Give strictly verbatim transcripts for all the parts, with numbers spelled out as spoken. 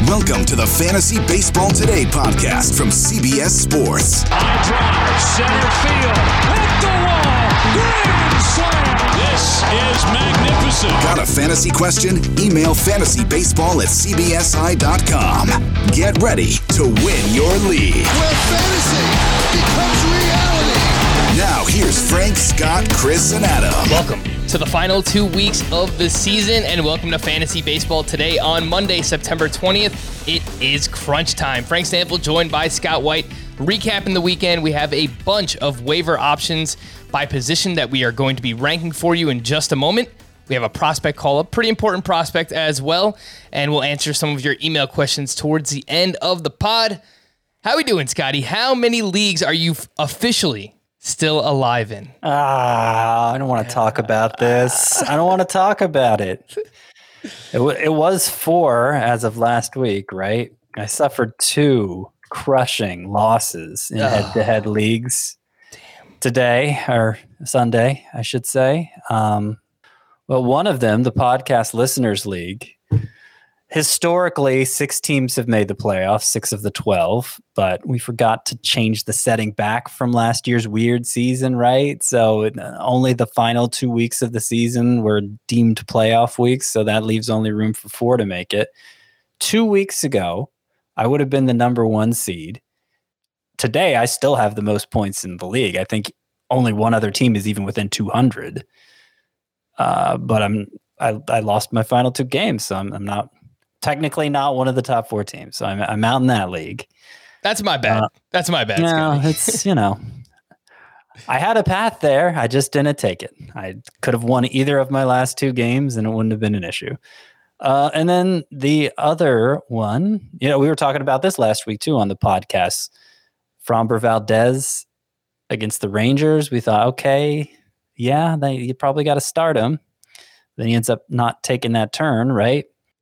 Welcome to the Fantasy Baseball Today podcast from C B S Sports. High drive, center field, hit the wall, grand slam. This is magnificent. Got a fantasy question? Email fantasybaseball at c b s i dot com. Get ready to win your league. Where fantasy becomes reality. Now here's Frank, Scott, Chris, and Adam. Welcome to the final two weeks of the season, and welcome to Fantasy Baseball Today on Monday, September twentieth. It is crunch time. Frank Stanfield joined by Scott White. Recapping the weekend, we have a bunch of waiver options by position that we are going to be ranking for you in just a moment. We have a prospect call-up, pretty important prospect as well, and we'll answer some of your email questions towards the end of the pod. How we doing, Scotty? How many leagues are you f- officially still alive in? Ah, I don't want to talk about this. I don't want to talk about it. It, w- it was four as of last week, right? I suffered two crushing losses in Oh. head-to-head leagues today, or Sunday, I should say. Um, well, one of them, the Podcast Listeners League, historically, six teams have made the playoffs, six of the twelve, but we forgot to change the setting back from last year's weird season, right? So it, only the final two weeks of the season were deemed playoff weeks, so that leaves only room for four to make it. Two weeks ago, I would have been the number one seed. Today, I still have the most points in the league. I think only one other team is even within two hundred. Uh, but I'm I, I lost my final two games, so I'm, I'm not technically not one of the top four teams. So I'm I'm out in that league. That's my bad. Uh, That's my bad, No, Scotty. it's you know, I had a path there. I just didn't take it. I could have won either of my last two games, and it wouldn't have been an issue. Uh, and then the other one, you know, we were talking about this last week too on the podcast. Framber Valdez against the Rangers. We thought, okay, yeah, they, you probably got to start him. Then he ends up not taking that turn, right?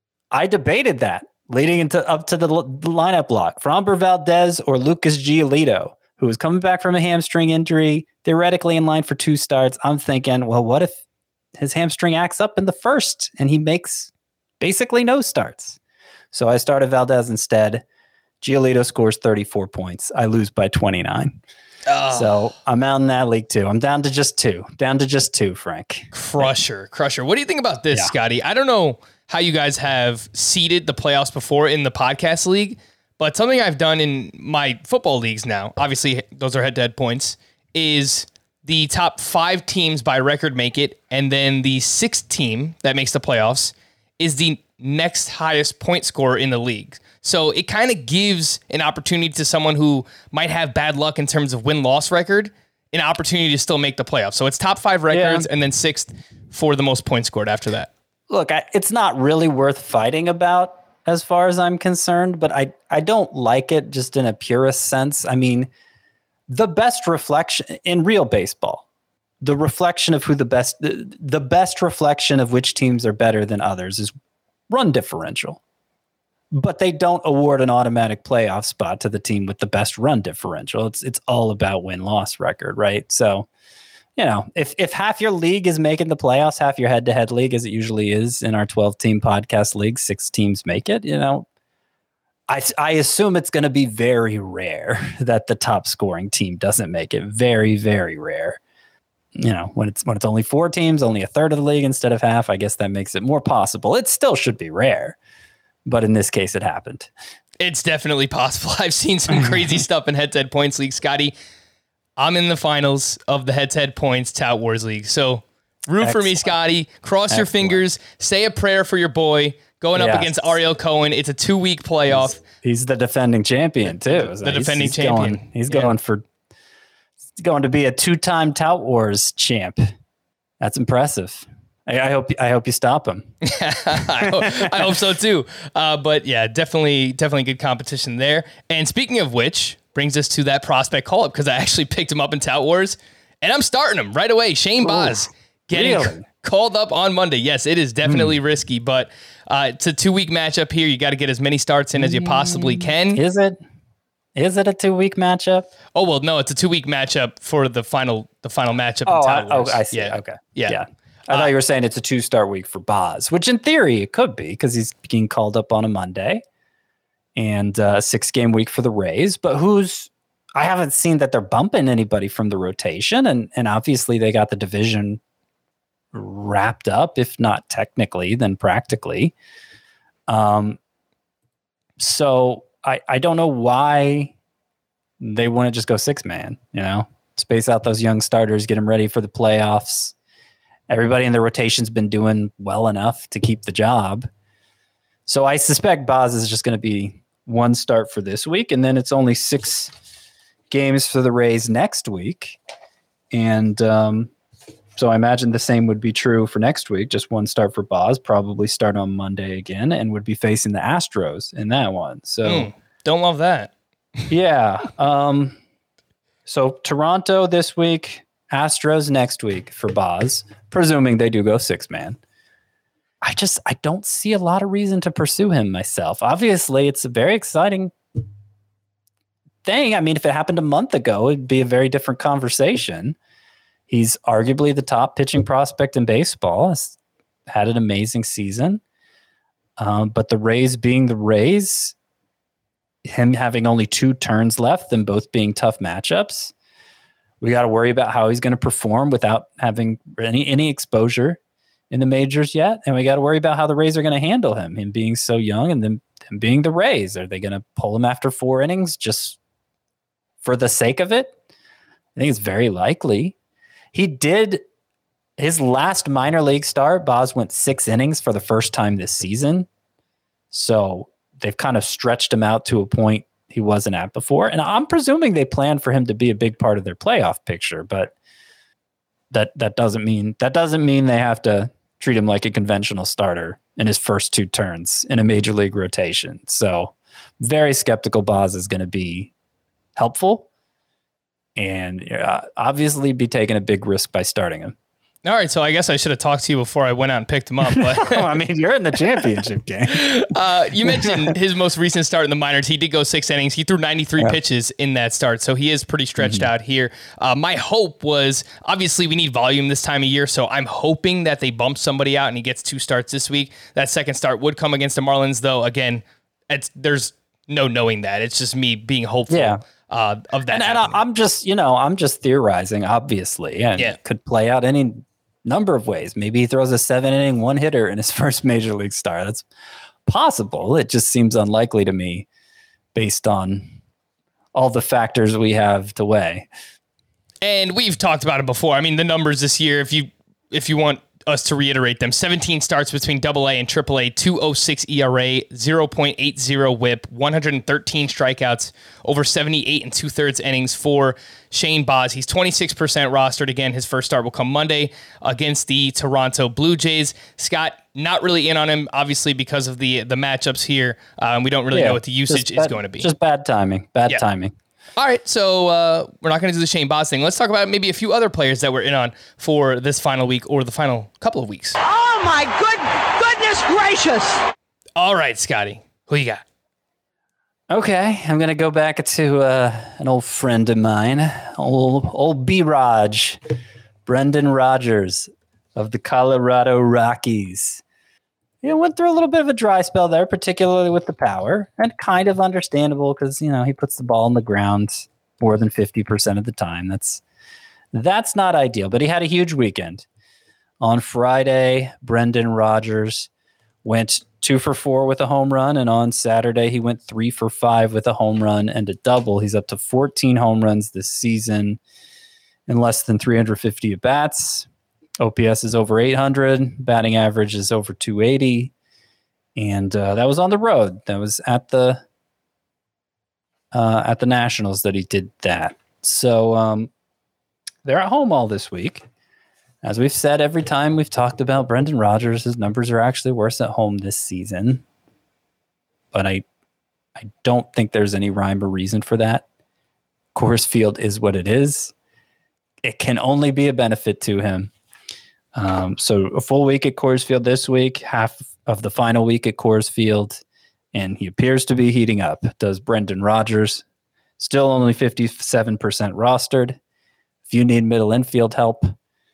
I debated that leading into up to the, l- the lineup block. Framber Valdez or Lucas Giolito, who was coming back from a hamstring injury, theoretically in line for two starts. I'm thinking, well, what if his hamstring acts up in the first and he makes basically no starts? So I started Valdez instead. Giolito scores thirty-four points. I lose by twenty-nine. Oh. So I'm out in that league too. I'm down to just two. Down to just two, Frank. Crusher, crusher. What do you think about this, Yeah. Scotty? I don't know how you guys have seeded the playoffs before in the podcast league, but something I've done in my football leagues now, obviously those are head-to-head points, is the top five teams by record make it, and then the sixth team that makes the playoffs is the next highest point scorer in the league. So it kind of gives an opportunity to someone who might have bad luck in terms of win-loss record, an opportunity to still make the playoffs. So it's top five records, Yeah. and then sixth for the most points scored after that. Look, I, it's not really worth fighting about as far as I'm concerned, but I, I don't like it just in a purist sense. I mean, the best reflection in real baseball, the reflection of who the best, the, the best reflection of which teams are better than others is run differential. But they don't award an automatic playoff spot to the team with the best run differential. It's it's all about win-loss record, right? So, you know, if if half your league is making the playoffs, half your head-to-head league, as it usually is in our twelve-team podcast league, six teams make it, you know, I, I assume it's going to be very rare that the top-scoring team doesn't make it. Very, very rare. You know, when it's when it's only four teams, only a third of the league instead of half, I guess that makes it more possible. It still should be rare. But in this case, it happened. It's definitely possible. I've seen some crazy stuff in head-to-head points league. Scotty, I'm in the finals of the head-to-head points Tout Wars League. So root for me, Excellent. Scotty. Cross your Excellent. fingers. Say a prayer for your boy going up Yes. against Ariel Cohen. It's a two-week playoff. He's, he's the defending champion, too. The So he's- defending he's champion. Going, he's Yeah. going for he's going to be a two-time Tout Wars champ. That's impressive. I, I hope I hope you stop him. I, hope, I hope so too. Uh, but yeah, definitely, definitely good competition there. And speaking of which, brings us to that prospect call up because I actually picked him up in Tout Wars, and I'm starting him right away. Shane Baz getting really? c- called up on Monday. Yes, it is definitely risky, but uh, it's a two week matchup here. You got to get as many starts in as you possibly can. Is it? Is it a two-week matchup? Oh well, no, it's a two week matchup for the final, the final matchup. Oh, in I, Tout oh, Wars. I see. Yeah. Okay. Yeah. Yeah. I thought you were saying it's a two-start week for Boz, which in theory it could be because he's being called up on a Monday. and a uh, six game week for the Rays, but who's, I haven't seen that they're bumping anybody from the rotation. And, and obviously they got the division wrapped up, if not technically, then practically. Um, so I, I don't know why they wouldn't just go six man, you know, space out those young starters, get them ready for the playoffs. Everybody in the rotation's been doing well enough to keep the job. So I suspect Boz is just going to be one start for this week, and then it's only six games for the Rays next week. And um, so I imagine the same would be true for next week. Just one start for Boz, probably start on Monday again, and would be facing the Astros in that one. So mm, don't love that. Yeah. Um, so Toronto this week, Astros next week for Boz, presuming they do go six man. I just, I don't see a lot of reason to pursue him myself. Obviously, it's a very exciting thing. I mean, if it happened a month ago, it'd be a very different conversation. He's arguably the top pitching prospect in baseball. He's had an amazing season. Um, but the Rays being the Rays, him having only two turns left and both being tough matchups, we got to worry about how he's going to perform without having any, any exposure in the majors yet. And we got to worry about how the Rays are going to handle him, him being so young and then him being the Rays. Are they going to pull him after four innings just for the sake of it? I think it's very likely. He did his last minor league start. Boz went six innings for the first time this season. So they've kind of stretched him out to a point he wasn't at before. And I'm presuming they plan for him to be a big part of their playoff picture, but that, that doesn't mean, that doesn't mean they have to treat him like a conventional starter in his first two turns in a major league rotation. So very skeptical Boz is going to be helpful and uh, obviously be taking a big risk by starting him. All right, so I guess I should have talked to you before I went out and picked him up. But I mean, you're in the championship game. uh, you mentioned his most recent start in the minors. He did go six innings. He threw ninety-three yeah. pitches in that start, so he is pretty stretched mm-hmm. out here. Uh, my hope was, obviously, we need volume this time of year, so I'm hoping that they bump somebody out and he gets two starts this week. That second start would come against the Marlins, though. Again, it's there's no knowing that. It's just me being hopeful. Yeah. Uh, of that. And, and I'm just, you know, I'm just theorizing, obviously, and yeah. it could play out any number of ways. Maybe he throws a seven inning one hitter in his first major league start. That's possible. It just seems unlikely to me based on all the factors we have to weigh. And we've talked about it before. I mean, the numbers this year, if you, if you want us to reiterate them, seventeen starts between double A and triple A, two oh six E R A, zero point eight oh whip, one hundred thirteen strikeouts, over seventy-eight and two thirds innings for Shane Boz. He's twenty-six percent rostered. Again, his first start will come Monday against the Toronto Blue Jays. Scott, not really in on him, obviously, because of the the matchups here. Um, we don't really yeah, know what the usage bad, is going to be. Just bad timing. Bad yeah. timing. All right, so uh, we're not going to do the Shane Boz thing. Let's talk about maybe a few other players that we're in on for this final week or the final couple of weeks. Oh, my good goodness gracious. All right, Scotty, who you got? Okay, I'm going to go back to uh, an old friend of mine, old, old B-Raj, Brendan Rodgers of the Colorado Rockies. You know, went through a little bit of a dry spell there, particularly with the power, and kind of understandable because, you know, he puts the ball on the ground more than fifty percent of the time. That's that's not ideal, but he had a huge weekend. On Friday, Brendan Rodgers went two for four with a home run, and on Saturday, he went three for five with a home run and a double. He's up to fourteen home runs this season in less than three hundred fifty at-bats. O P S is over eight hundred. Batting average is over two eighty. And uh, that was on the road. That was at the uh, at the Nationals that he did that. So um, they're at home all this week. As we've said every time we've talked about Brendan Rodgers, his numbers are actually worse at home this season. But I, I don't think there's any rhyme or reason for that. Coors Field is what it is. It can only be a benefit to him. Um, so a full week at Coors Field this week, half of the final week at Coors Field, and he appears to be heating up. Does Brendan Rodgers, still only fifty-seven percent rostered. If you need middle infield help,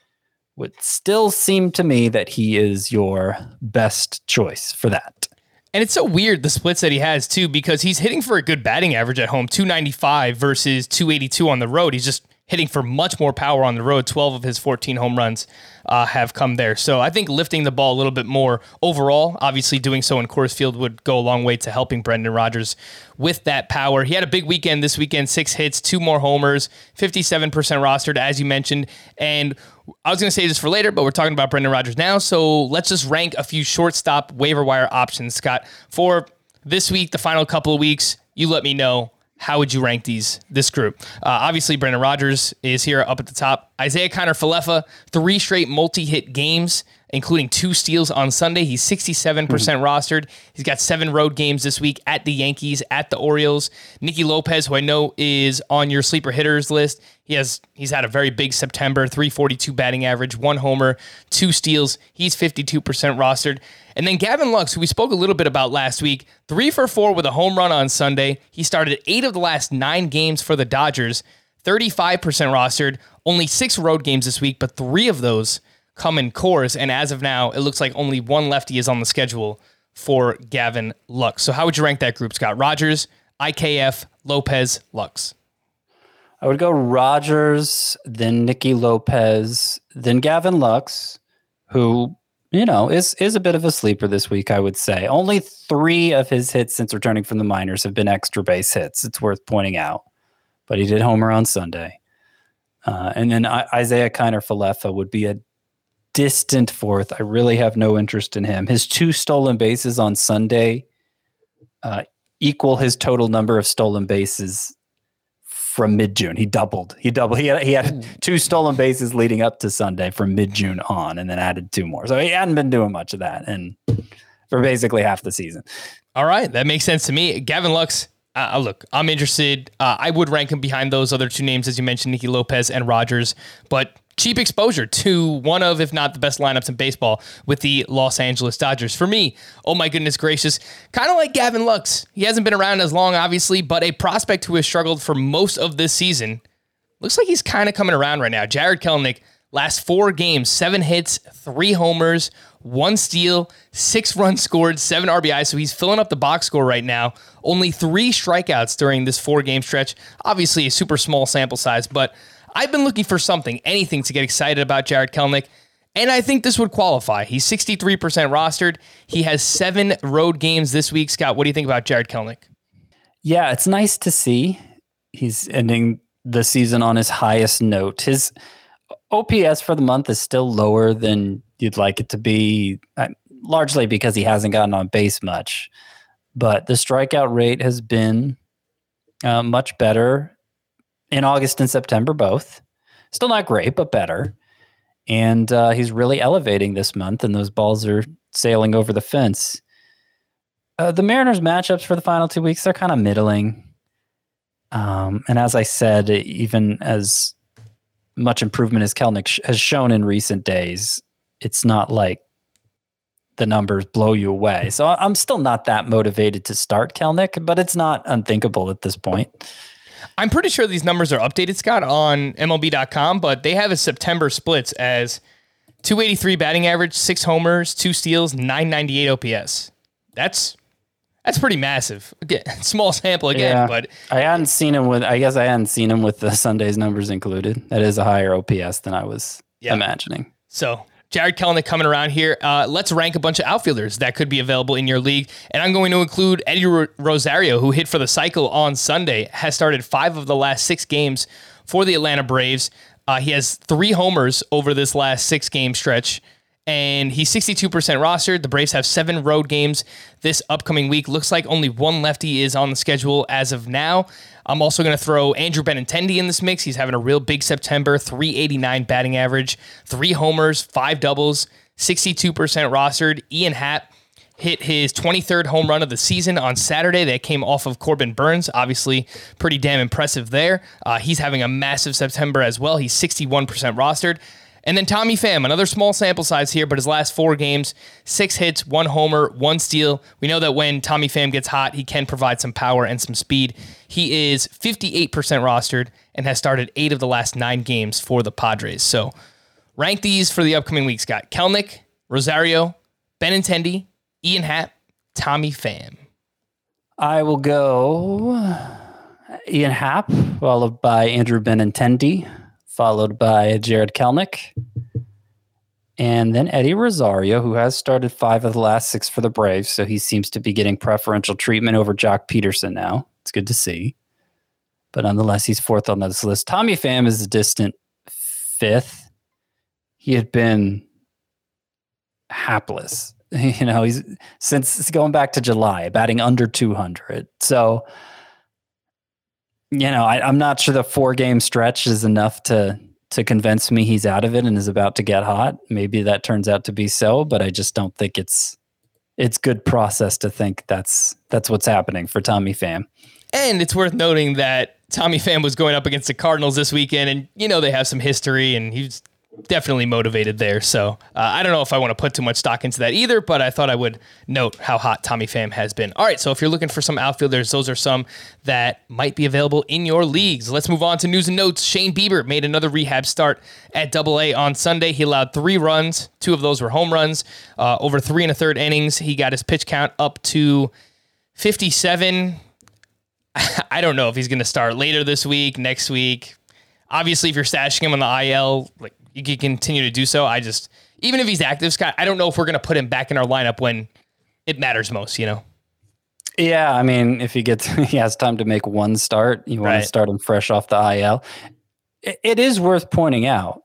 would still seem to me that he is your best choice for that. And it's so weird, the splits that he has, too, because he's hitting for a good batting average at home, two ninety-five versus two eighty-two on the road. He's just hitting for much more power on the road. twelve of his fourteen home runs uh, have come there. So I think lifting the ball a little bit more overall, obviously doing so in Coors Field would go a long way to helping Brendan Rodgers with that power. He had a big weekend this weekend, six hits, two more homers, fifty-seven percent rostered, as you mentioned. And I was going to say this for later, but we're talking about Brendan Rodgers now. So let's just rank a few shortstop waiver wire options, Scott. For this week, the final couple of weeks, you let me know. How would you rank these this group? Uh, obviously, Brendan Rodgers is here up at the top. Isaiah Kiner-Falefa, three straight multi-hit games, including two steals on Sunday. He's sixty-seven percent mm-hmm. rostered. He's got seven road games this week at the Yankees, at the Orioles. Nicky Lopez, who I know is on your sleeper hitters list, he has he's had a very big September, three forty-two batting average, one homer, two steals. He's fifty-two percent rostered. And then Gavin Lux, who we spoke a little bit about last week, three for four with a home run on Sunday. He started eight of the last nine games for the Dodgers, thirty-five percent rostered, only six road games this week, but three of those come in Coors. And as of now, it looks like only one lefty is on the schedule for Gavin Lux. So how would you rank that group, Scott? Rodgers, I K F, Lopez, Lux. I would go Rodgers, then Nicky Lopez, then Gavin Lux, who, you know, is is a bit of a sleeper this week, I would say. Only three of his hits since returning from the minors have been extra base hits. It's worth pointing out. But he did homer on Sunday. Uh, and then I, Isaiah Kiner-Falefa would be a distant fourth. I really have no interest in him. His two stolen bases on Sunday uh, equal his total number of stolen bases from mid-June. He doubled. He doubled. He had, he had two stolen bases leading up to Sunday from mid-June on, and then added two more. So he hadn't been doing much of that, and for basically half the season. All right, that makes sense to me. Gavin Lux, uh, look, I'm interested. Uh, I would rank him behind those other two names, as you mentioned, Nicky Lopez and Rodgers, but cheap exposure to one of, if not the best lineups in baseball with the Los Angeles Dodgers. For me, oh my goodness gracious, kind of like Gavin Lux. He hasn't been around as long, obviously, but a prospect who has struggled for most of this season. Looks like he's kind of coming around right now. Jarred Kelenic, last four games, seven hits, three homers, one steal, six runs scored, seven R B Is. So he's filling up the box score right now. Only three strikeouts during this four-game stretch. Obviously a super small sample size, but I've been looking for something, anything to get excited about Jarred Kelenic, and I think this would qualify. He's sixty-three percent rostered. He has seven road games this week. Scott, what do you think about Jarred Kelenic? Yeah, it's nice to see. He's ending the season on his highest note. His O P S for the month is still lower than you'd like it to be, largely because he hasn't gotten on base much. But the strikeout rate has been uh, much better in August and September, both. Still not great, but better. And uh, he's really elevating this month, and those balls are sailing over the fence. Uh, the Mariners matchups for the final two weeks, they're kind of middling. Um, and as I said, even as much improvement as Kelenic sh- has shown in recent days, it's not like the numbers blow you away. So I'm still not that motivated to start Kelenic, but it's not unthinkable at this point. I'm pretty sure these numbers are updated, Scott, on M L B dot com, but they have his September splits as two eighty-three batting average, six homers, two steals, nine ninety-eight O P S. That's that's pretty massive. Again, small sample again, yeah, but I hadn't seen him with. I guess I hadn't seen him with the Sunday's numbers included. That is a higher O P S than I was yeah. imagining. So Jarred Kelenic coming around here. Uh, let's rank a bunch of outfielders that could be available in your league. And I'm going to include Eddie Rosario, who hit for the cycle on Sunday, has started five of the last six games for the Atlanta Braves. Uh, he has three homers over this last six-game stretch, and he's sixty-two percent rostered. The Braves have seven road games this upcoming week. Looks like only one lefty is on the schedule as of now. I'm also going to throw Andrew Benintendi in this mix. He's having a real big September, three eighty-nine batting average, three homers, five doubles, sixty-two percent rostered. Ian Happ hit his twenty-third home run of the season on Saturday. That came off of Corbin Burns. Obviously, pretty damn impressive there. Uh, he's having a massive September as well. He's sixty-one percent rostered. And then Tommy Pham, another small sample size here, but his last four games, six hits, one homer, one steal. We know that when Tommy Pham gets hot, he can provide some power and some speed. He is fifty-eight percent rostered and has started eight of the last nine games for the Padres. So rank these for the upcoming week, Scott. Kelenic, Rosario, Benintendi, Ian Happ, Tommy Pham? I will go Ian Happ, followed by Andrew Benintendi, followed by Jared Kelnick, and then Eddie Rosario, who has started five of the last six for the Braves, so he seems to be getting preferential treatment over Jock Peterson now. It's good to see. But nonetheless, he's fourth on this list. Tommy Pham is a distant fifth. He had been hapless. You know, he's since going back to July, batting under two hundred. So, you know, I, I'm not sure the four game stretch is enough to to convince me he's out of it and is about to get hot. Maybe that turns out to be so, but I just don't think it's it's good process to think that's that's what's happening for Tommy Pham. And it's worth noting that Tommy Pham was going up against the Cardinals this weekend, and you know they have some history, and he's definitely motivated there. So uh, I don't know if I want to put too much stock into that either, but I thought I would note how hot Tommy Pham has been. All right, so if you're looking for some outfielders, those are some that might be available in your leagues. Let's move on to news and notes. Shane Bieber made another rehab start at Double A on Sunday. He allowed three runs. Two of those were home runs. Uh, over three and a third innings, he got his pitch count up to fifty-seven. I don't know if he's going to start later this week, next week. Obviously, if you're stashing him on the I L, like you can continue to do so. I just, even if he's active, Scott, I don't know if we're going to put him back in our lineup when it matters most, you know? Yeah, I mean, if he gets, he has time to make one start, you want Right. to start him fresh off the I L. It, it is worth pointing out,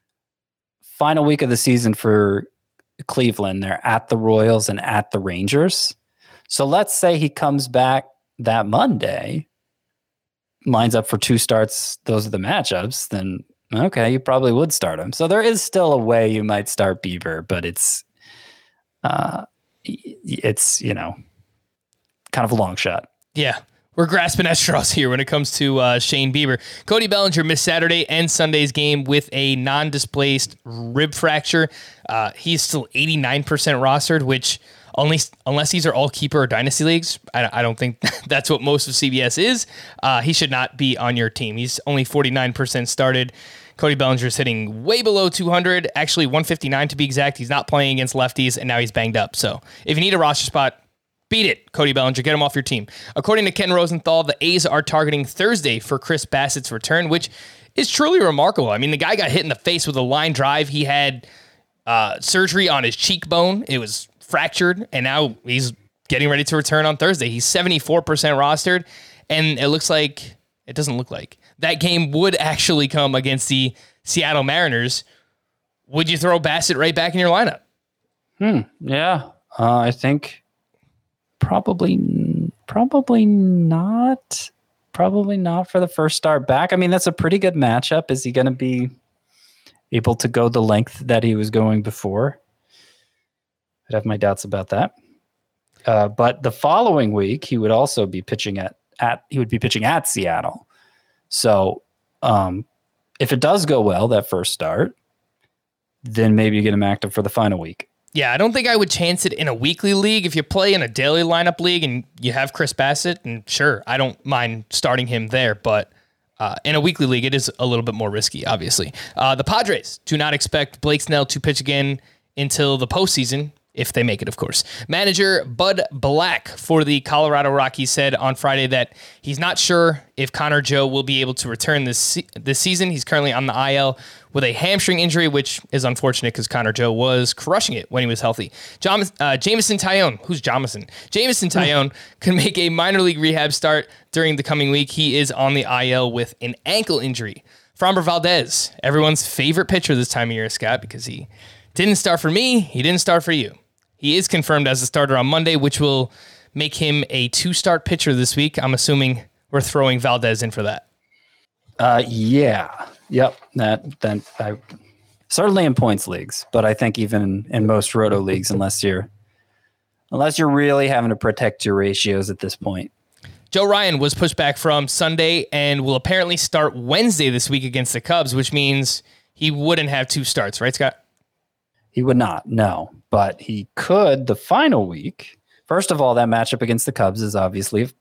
final week of the season for Cleveland, they're at the Royals and at the Rangers. So let's say he comes back that Monday, lines up for two starts, those are the matchups, then okay, you probably would start him. So there is still a way you might start Bieber, but it's uh it's, you know, kind of a long shot. Yeah. We're grasping at straws here when it comes to uh, Shane Bieber. Cody Bellinger missed Saturday and Sunday's game with a non-displaced rib fracture. Uh, he's still eighty-nine percent rostered, which only unless these are all keeper or dynasty leagues, I, I don't think that's what most of C B S is. Uh, he should not be on your team. He's only forty-nine percent started. Cody Bellinger's hitting way below two hundred, actually one fifty-nine to be exact. He's not playing against lefties, and now he's banged up. So if you need a roster spot, beat it, Cody Bellinger. Get him off your team. According to Ken Rosenthal, the A's are targeting Thursday for Chris Bassett's return, which is truly remarkable. I mean, the guy got hit in the face with a line drive. He had uh, surgery on his cheekbone. It was fractured, and now he's getting ready to return on Thursday. He's seventy-four percent rostered, and it looks like, it doesn't look like, that game would actually come against the Seattle Mariners. Would you throw Bassett right back in your lineup? Hmm. Yeah. Uh, I think probably, probably not. Probably not for the first start back. I mean, that's a pretty good matchup. Is he going to be able to go the length that he was going before? I'd have my doubts about that. Uh, but the following week, he would also be pitching at, at he would be pitching at Seattle. So um, if it does go well, that first start, then maybe you get him active for the final week. Yeah, I don't think I would chance it in a weekly league. If you play in a daily lineup league and you have Chris Bassett, and sure, I don't mind starting him there, but uh, in a weekly league, it is a little bit more risky, obviously. Uh, the Padres do not expect Blake Snell to pitch again until the postseason, if they make it, of course. Manager Bud Black for the Colorado Rockies said on Friday that he's not sure if Connor Joe will be able to return this se- this season. He's currently on the I L with a hamstring injury, which is unfortunate because Connor Joe was crushing it when he was healthy. Jam- uh, Jameson Taillon, who's Jamison? Jameson Taillon can make a minor league rehab start during the coming week. He is on the I L with an ankle injury. Framber Valdez, everyone's favorite pitcher this time of year, Scott, because he didn't start for me. He didn't start for you. He is confirmed as a starter on Monday, which will make him a two-start pitcher this week. I'm assuming we're throwing Valdez in for that. Uh, yeah. Yep. That then I certainly in points leagues, but I think even in, in most roto leagues, unless you're unless you're really having to protect your ratios at this point. Joe Ryan was pushed back from Sunday and will apparently start Wednesday this week against the Cubs, which means he wouldn't have two starts, right, Scott? He would not, no. But he could the final week. First of all, that matchup against the Cubs is obviously,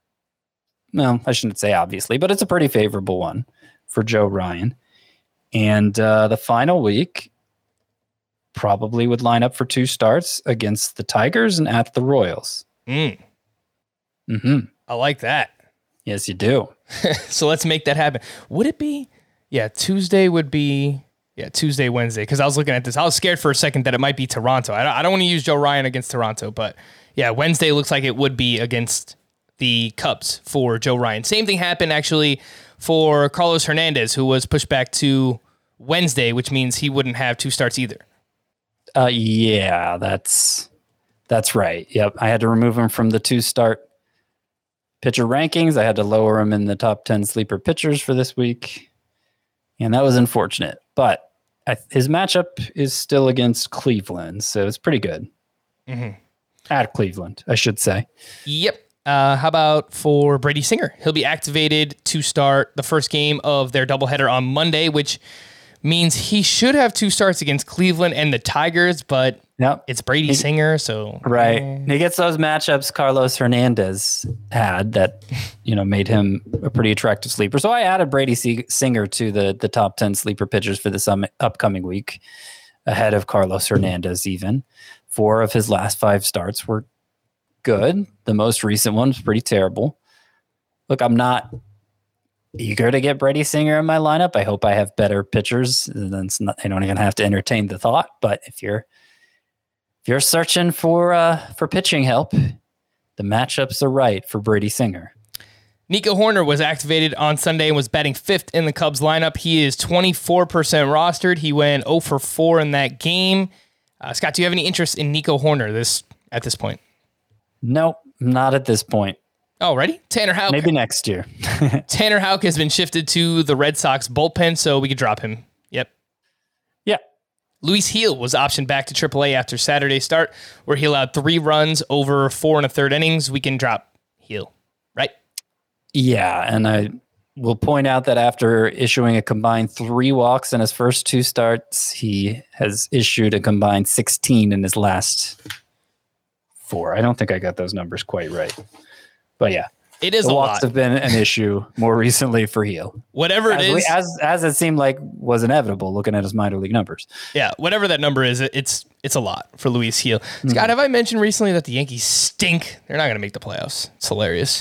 well, I shouldn't say obviously, but it's a pretty favorable one for Joe Ryan. And uh, the final week, probably would line up for two starts against the Tigers and at the Royals. Mm. Mm-hmm. I like that. Yes, you do. So let's make that happen. Would it be? Yeah, Tuesday would be. Yeah, Tuesday, Wednesday. Because I was looking at this. I was scared for a second that it might be Toronto. I don't, I don't want to use Joe Ryan against Toronto, but yeah, Wednesday looks like it would be against the Cubs for Joe Ryan. Same thing happened actually for Carlos Hernandez, who was pushed back to Wednesday, which means he wouldn't have two starts either. Uh, yeah, that's that's right. Yep, I had to remove him from the two start pitcher rankings. I had to lower him in the top ten sleeper pitchers for this week, and that was unfortunate. But I, his matchup is still against Cleveland, so it's pretty good. Mm-hmm. At Cleveland, I should say. Yep. Uh, how about for Brady Singer? He'll be activated to start the first game of their doubleheader on Monday, which means he should have two starts against Cleveland and the Tigers, but yep. it's Brady Singer, so... Right. Eh. He gets those matchups Carlos Hernandez had that, you know, made him a pretty attractive sleeper. So I added Brady Singer to the, the top ten sleeper pitchers for this um, upcoming week, ahead of Carlos Hernandez even. Four of his last five starts were good. The most recent one was pretty terrible. Look, I'm not eager to get Brady Singer in my lineup. I hope I have better pitchers. Then it's not, I don't even have to entertain the thought. But if you're if you're searching for uh, for pitching help, the matchups are right for Brady Singer. Nico Horner was activated on Sunday and was batting fifth in the Cubs lineup. He is twenty-four percent rostered. He went oh for four in that game. Uh, Scott, do you have any interest in Nico Horner this at this point? Nope, not at this point. Oh, ready? Tanner Houck. Maybe next year. Tanner Houck has been shifted to the Red Sox bullpen, so we could drop him. Yep. Yeah. Luis Gil was optioned back to triple A after Saturday's start, where he allowed three runs over four and a third innings. We can drop Gil, right? Yeah, and I will point out that after issuing a combined three walks in his first two starts, he has issued a combined sixteen in his last four. I don't think I got those numbers quite right. But yeah, it is the a walks lot. have been an issue more recently for Gil. Whatever it as is, we, as as it seemed like was inevitable looking at his minor league numbers. Yeah, whatever that number is, it's it's a lot for Luis Gil. Mm-hmm. Scott, have I mentioned recently that the Yankees stink? They're not going to make the playoffs. It's hilarious.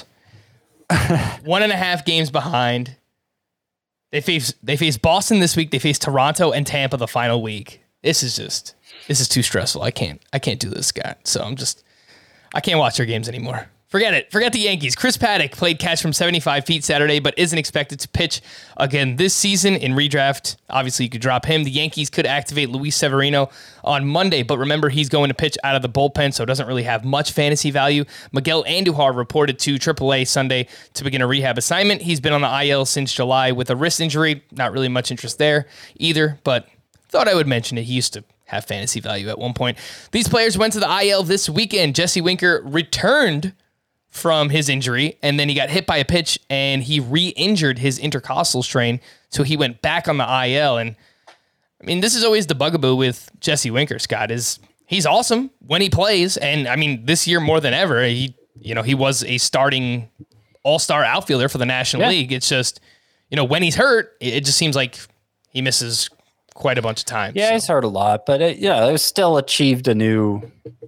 One and a half games behind. They face they face Boston this week. They face Toronto and Tampa the final week. This is just this is too stressful. I can't I can't do this, Scott. So I'm just I can't watch their games anymore. Forget it. Forget the Yankees. Chris Paddock played catch from seventy-five feet Saturday, but isn't expected to pitch again this season in redraft. Obviously, you could drop him. The Yankees could activate Luis Severino on Monday, but remember, he's going to pitch out of the bullpen, so it doesn't really have much fantasy value. Miguel Andujar reported to triple A Sunday to begin a rehab assignment. He's been on the I L since July with a wrist injury. Not really much interest there either, but thought I would mention it. He used to have fantasy value at one point. These players went to the I L this weekend. Jesse Winker returned from his injury, and then he got hit by a pitch, and he re-injured his intercostal strain, so he went back on the I L. And I mean, this is always the bugaboo with Jesse Winker, Scott, is he's awesome when he plays, and I mean, this year more than ever, he you know he was a starting all-star outfielder for the National yeah. League. It's just, you know, when he's hurt, it just seems like he misses quite a bunch of times. Yeah, so. he's hurt a lot, but it, yeah, it still achieved a new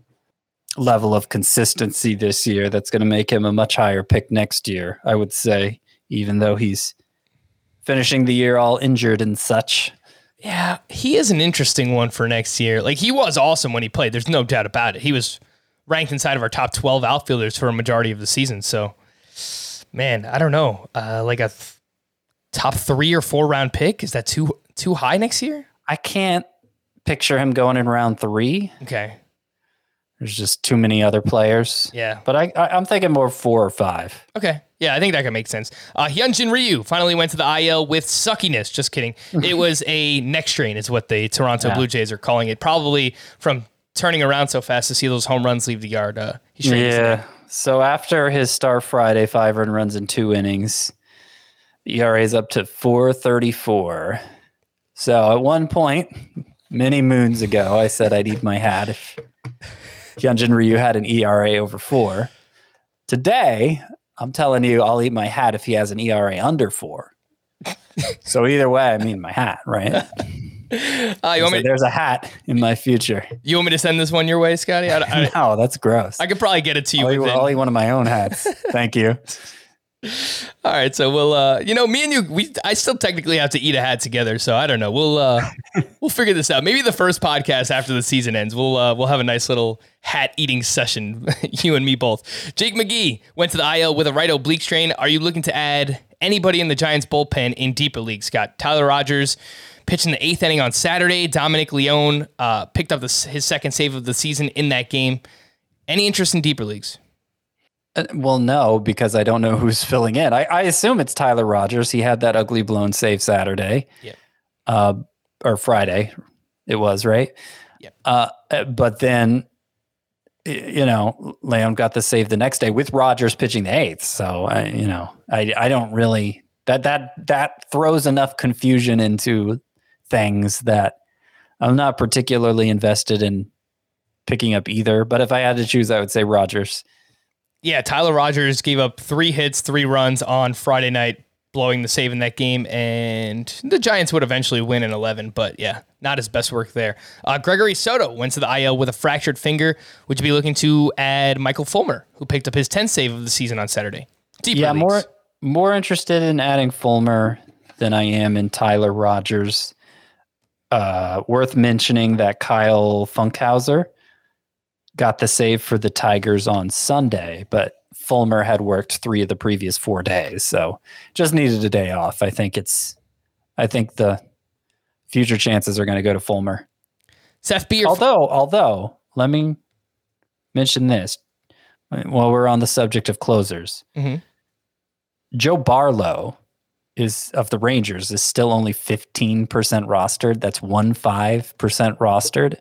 level of consistency this year that's going to make him a much higher pick next year, I would say, even though he's finishing the year all injured and such. Yeah, he is an interesting one for next year. Like, he was awesome when he played. There's no doubt about it. He was ranked inside of our top twelve outfielders for a majority of the season. So, man, I don't know. Uh, like a th- top three or four round pick? Is that too too high next year? I can't picture him going in round three. Okay. There's just too many other players. Yeah. But I, I, I'm thinking more four or five. Okay. Yeah, I think that could make sense. Uh, Hyunjin Ryu finally went to the I L with suckiness. Just kidding. It was a neck strain is what the Toronto yeah. Blue Jays are calling it. Probably from turning around so fast to see those home runs leave the yard. Uh, he yeah. So after his start Friday, five run runs in two innings, the E R A is up to four thirty-four. So at one point, many moons ago, I said I'd eat my hat if Hyunjin Ryu had an E R A over four. Today, I'm telling you, I'll eat my hat if he has an E R A under four. So either way, I mean my hat, right? Uh, you want So me? there's a hat in my future. You want me to send this one your way, Scotty? I, I, No, that's gross. I could probably get it to you. I'll eat, within- I'll eat one of my own hats. Thank you. All right, so we'll, uh, you know, me and you, we, I still technically have to eat a hat together, so I don't know. We'll, uh, we'll figure this out. Maybe the first podcast after the season ends, we'll, uh, we'll have a nice little hat eating session, you and me both. Jake McGee went to the I L with a right oblique strain. Are you looking to add anybody in the Giants bullpen in deeper leagues? Scott, Tyler Rogers pitched in the eighth inning on Saturday. Dominic Leone uh, picked up the, his second save of the season in that game. Any interest in deeper leagues? Uh, Well, no, because I don't know who's filling in. I, I assume it's Tyler Rogers. He had that ugly blown save Saturday, Yeah. uh, or Friday. It was right. Yep. Uh, uh, but then, y- you know, Leon got the save the next day with Rogers pitching the eighth. So I, you know, I I don't really that that that throws enough confusion into things that I'm not particularly invested in picking up either. But if I had to choose, I would say Rogers. Yeah, Tyler Rogers gave up three hits, three runs on Friday night, blowing the save in that game, and the Giants would eventually win in eleven, but yeah, not his best work there. Uh, Gregory Soto went to the I L with a fractured finger. Would you be looking to add Michael Fulmer, who picked up his tenth save of the season on Saturday? Deeper Yeah, leagues. more more interested in adding Fulmer than I am in Tyler Rogers. Uh, worth mentioning that Kyle Funkhauser got the save for the Tigers on Sunday, but Fulmer had worked three of the previous four days, so just needed a day off. I think it's, I think the future chances are going to go to Fulmer. Seth Beer. Although, although, let me mention this while we're on the subject of closers. Mhm. Joe Barlow is of the Rangers is still only fifteen percent rostered. That's one five percent rostered.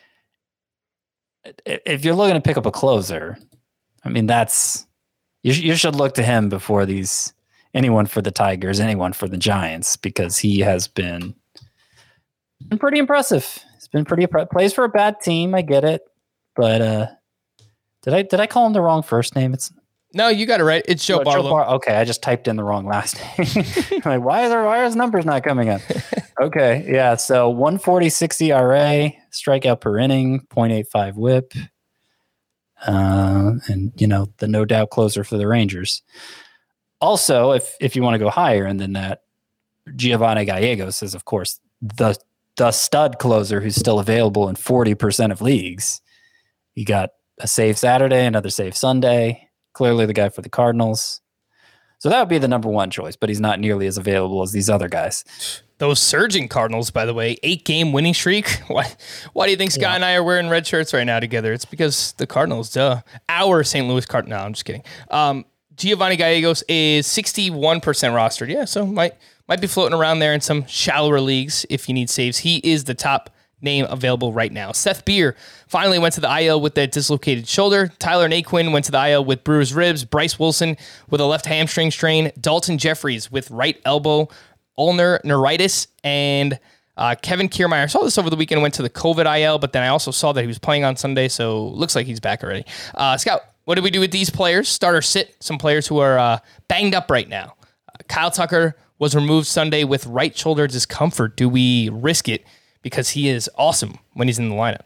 If you're looking to pick up a closer, I mean, that's you, sh- you should look to him before these anyone for the Tigers, anyone for the Giants, because he has been, been pretty impressive. It's been pretty impre- plays for a bad team. I get it, but uh, did I did I call him the wrong first name? It's No, you got it right. It's Joe Oh, Barlow. Bar- okay, I just typed in the wrong last name. Like, why is there, why are his numbers not coming up? Okay, yeah. So one forty-six E R A, strikeout per inning, point eight five WHIP, uh, and you know the no doubt closer for the Rangers. Also, if if you want to go higher, and then that Giovanni Gallegos is of course the the stud closer who's still available in forty percent of leagues. You got a save Saturday, another save Sunday. Clearly the guy for the Cardinals. So that would be the number one choice, but he's not nearly as available as these other guys. Those surging Cardinals, by the way, eight game winning streak. Why Why do you think Scott Yeah. and I are wearing red shirts right now together? It's because the Cardinals, duh. Our Saint Louis Cardinals. No, I'm just kidding. Um, Giovanni Gallegos is sixty-one percent rostered. Yeah, so might might be floating around there in some shallower leagues if you need saves. He is the top name available right now. Seth Beer finally went to the I L with that dislocated shoulder. Tyler Naquin went to the I L with bruised ribs. Bryce Wilson with a left hamstring strain. Dalton Jeffries with right elbow ulnar neuritis. And uh, Kevin Kiermaier, I saw this over the weekend, went to the COVID I L, but then I also saw that he was playing on Sunday, so looks like he's back already. Uh, Scout, what do we do with these players? Start or sit? Some players who are uh, banged up right now. Uh, Kyle Tucker was removed Sunday with right shoulder discomfort. Do we risk it? Because he is awesome when he's in the lineup.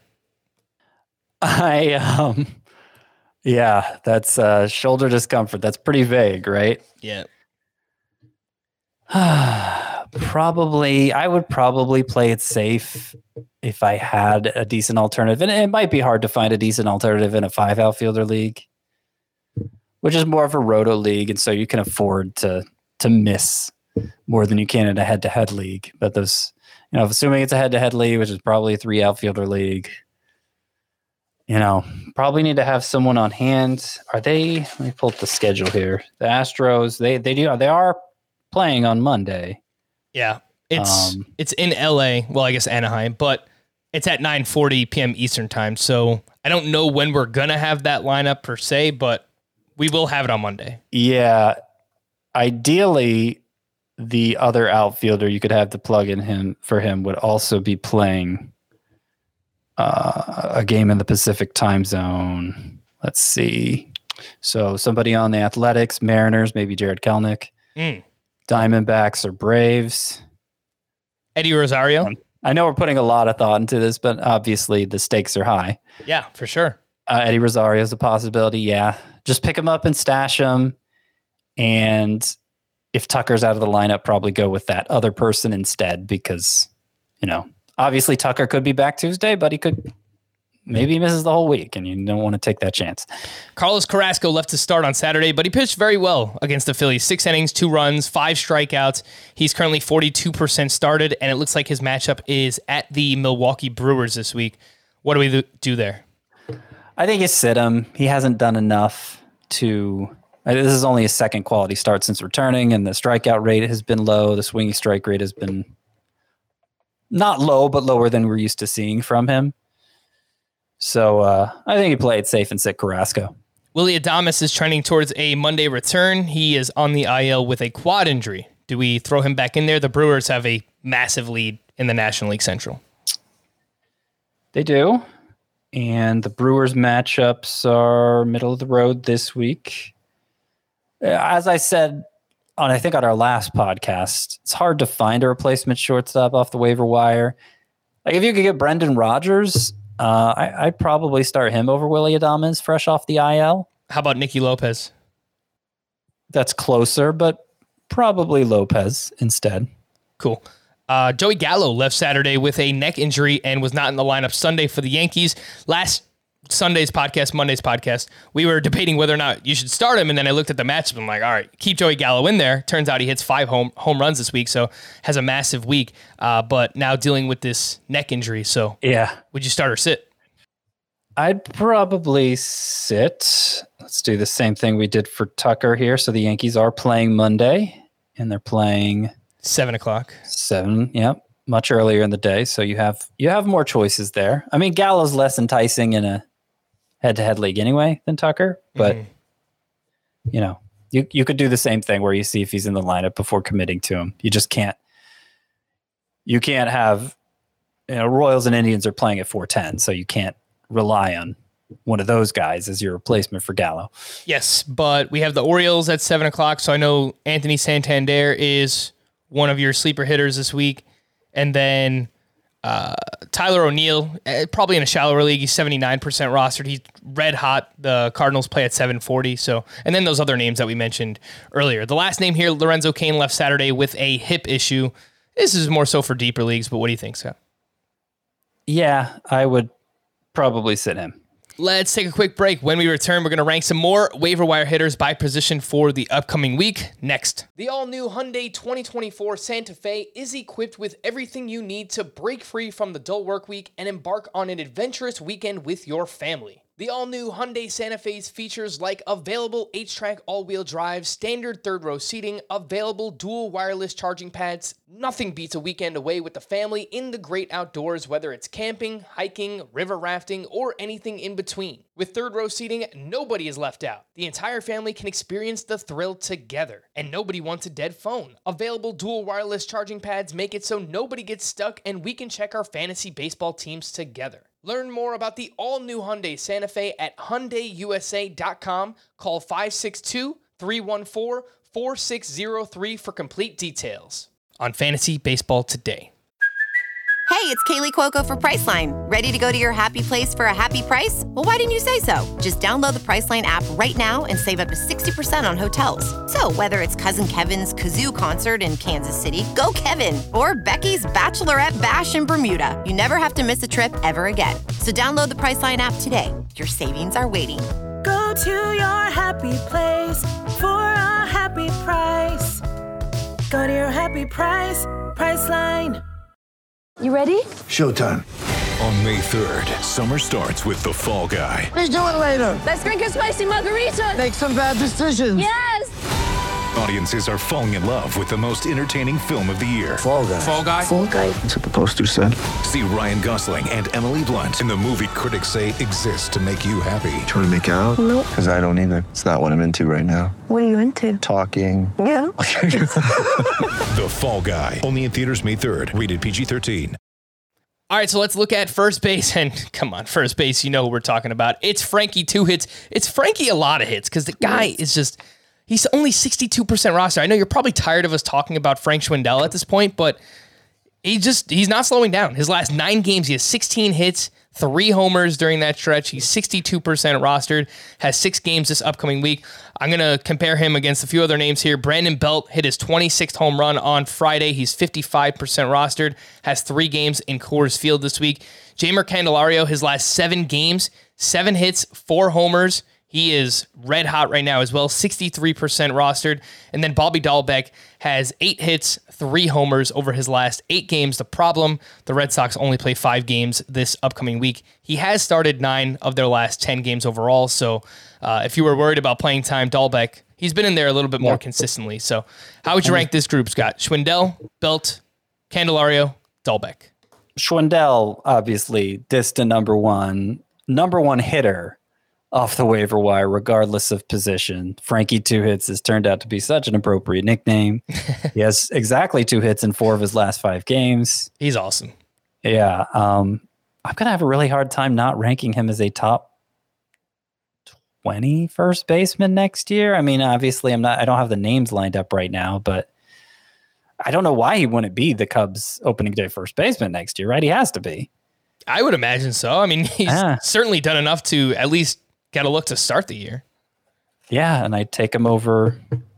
I, um, yeah, that's uh, shoulder discomfort. That's pretty vague, right? Yeah. Probably, I would probably play it safe if I had a decent alternative. And it might be hard to find a decent alternative in a five outfielder league, which is more of a roto league. And so you can afford to to miss more than you can in a head to head league. But those, you know, assuming it's a head to head league, which is probably a three outfielder league, you know, probably need to have someone on hand. Are they, let me pull up the schedule here. The Astros, they, they do, they are playing on Monday. Yeah. It's Um, it's in L A. Well, I guess Anaheim, but it's at nine forty p.m. Eastern time. So I don't know when we're going to have that lineup per se, but we will have it on Monday. Yeah. Ideally, the other outfielder you could have to plug in him for him would also be playing uh, a game in the Pacific time zone. Let's see. So somebody on the Athletics, Mariners, maybe Jared Kelnick, Mm. Diamondbacks or Braves. Eddie Rosario. I know we're putting a lot of thought into this, but obviously the stakes are high. Yeah, for sure. Uh, Eddie Rosario is a possibility. Yeah. Just pick him up and stash him. And if Tucker's out of the lineup, probably go with that other person instead because, you know, obviously Tucker could be back Tuesday, but he could maybe he misses the whole week and you don't want to take that chance. Carlos Carrasco left to start on Saturday, but he pitched very well against the Phillies. Six innings, two runs, five strikeouts. He's currently forty-two percent started, and it looks like his matchup is at the Milwaukee Brewers this week. What do we do there? I think you sit him. He hasn't done enough to... This is only his second quality start since returning, and the strikeout rate has been low. The swinging strike rate has been not low, but lower than we're used to seeing from him. So uh, I think you play it safe and sit Carrasco. Willy Adames is trending towards a Monday return. He is on the I L with a quad injury. Do we throw him back in there? The Brewers have a massive lead in the National League Central. They do. And the Brewers matchups are middle of the road this week. As I said, on I think on our last podcast, it's hard to find a replacement shortstop off the waiver wire. Like if you could get Brendan Rodgers... Uh, I, I'd probably start him over Willy Adames fresh off the I L. How about Nicky Lopez? That's closer, but probably Lopez instead. Cool. Uh, Joey Gallo left Saturday with a neck injury and was not in the lineup Sunday for the Yankees. Last Sunday's podcast, Monday's podcast, we were debating whether or not you should start him, and then I looked at the matchup and I'm like, all right, keep Joey Gallo in there. Turns out he hits five home home runs this week, so has a massive week, uh, but now dealing with this neck injury. So yeah, would you start or sit? I'd probably sit. Let's do the same thing we did for Tucker here. So the Yankees are playing Monday, and they're playing... Seven o'clock. Seven, yep. Much earlier in the day, so you have you have more choices there. I mean, Gallo's less enticing in a head-to-head league anyway than Tucker, but mm-hmm. you know, you you could do the same thing where you see if he's in the lineup before committing to him. You just can't. You can't have, you know, Royals and Indians are playing at four ten, so you can't rely on one of those guys as your replacement for Gallo. Yes, but we have the Orioles at seven o'clock, so I know Anthony Santander is one of your sleeper hitters this week. And then uh, Tyler O'Neill, uh, probably in a shallower league, he's seventy-nine percent rostered. He's red hot. The Cardinals play at seven forty. So, and then those other names that we mentioned earlier. The last name here, Lorenzo Cain, left Saturday with a hip issue. This is more so for deeper leagues, but what do you think, Scott? Yeah, I would probably sit him. Let's take a quick break. When we return, we're going to rank some more waiver wire hitters by position for the upcoming week. Next. The all-new Hyundai twenty twenty-four Santa Fe is equipped with everything you need to break free from the dull work week and embark on an adventurous weekend with your family. The all-new Hyundai Santa Fe's features like available H-Track all-wheel drive, standard third-row seating, available dual wireless charging pads. Nothing beats a weekend away with the family in the great outdoors, whether it's camping, hiking, river rafting, or anything in between. With third-row seating, nobody is left out. The entire family can experience the thrill together, and nobody wants a dead phone. Available dual wireless charging pads make it so nobody gets stuck, and we can check our fantasy baseball teams together. Learn more about the all-new Hyundai Santa Fe at Hyundai U S A dot com. Call five six two, three one four, four six zero three for complete details. On Fantasy Baseball Today. Hey, it's Kaylee Cuoco for Priceline. Ready to go to your happy place for a happy price? Well, why didn't you say so? Just download the Priceline app right now and save up to sixty percent on hotels. So whether it's Cousin Kevin's Kazoo Concert in Kansas City, go Kevin, or Becky's Bachelorette Bash in Bermuda, you never have to miss a trip ever again. So download the Priceline app today. Your savings are waiting. Go to your happy place for a happy price. Go to your happy price, Priceline. You ready? Showtime. On May third, summer starts with The Fall Guy. Let's do it later. Let's drink a spicy margarita. Make some bad decisions. Yes. Audiences are falling in love with the most entertaining film of the year. Fall Guy. Fall Guy? Fall Guy. That's what the poster said. See Ryan Gosling and Emily Blunt in the movie critics say exists to make you happy. Trying to make it out? Nope. Because I don't either. It's not what I'm into right now. What are you into? Talking. Yeah. The Fall Guy. Only in theaters May third. Rated P G thirteen. All right, so let's look at first base. And come on, first base, you know who we're talking about. It's Frankie, two hits. It's Frankie, a lot of hits, because the guy is just, he's only sixty-two percent roster. I know you're probably tired of us talking about Frank Schwindel at this point, but He just, he's not slowing down. His last nine games, he has sixteen hits, three homers during that stretch. He's sixty-two percent rostered, has six games this upcoming week. I'm going to compare him against a few other names here. Brandon Belt hit his twenty-sixth home run on Friday. He's fifty-five percent rostered, has three games in Coors Field this week. Jeimer Candelario, his last seven games, seven hits, four homers. He is red hot right now as well, sixty-three percent rostered. And then Bobby Dahlbeck has eight hits, three homers over his last eight games. The problem, the Red Sox only play five games this upcoming week. He has started nine of their last ten games overall. So uh, if you were worried about playing time, Dahlbeck, he's been in there a little bit more yeah. consistently. So how would you rank this group, Scott? Schwindel, Belt, Candelario, Dahlbeck. Schwindel, obviously, distant number one, number one hitter off the waiver wire, regardless of position. Frankie Two Hits has turned out to be such an appropriate nickname. He has exactly two hits in four of his last five games. He's awesome. Yeah. Um, I'm going to have a really hard time not ranking him as a top twenty first baseman next year. I mean, obviously, I'm not, I don't have the names lined up right now, but I don't know why he wouldn't be the Cubs opening day first baseman next year, right? He has to be. I would imagine so. I mean, he's ah. certainly done enough to at least got to look to start the year. Yeah, and I take him over.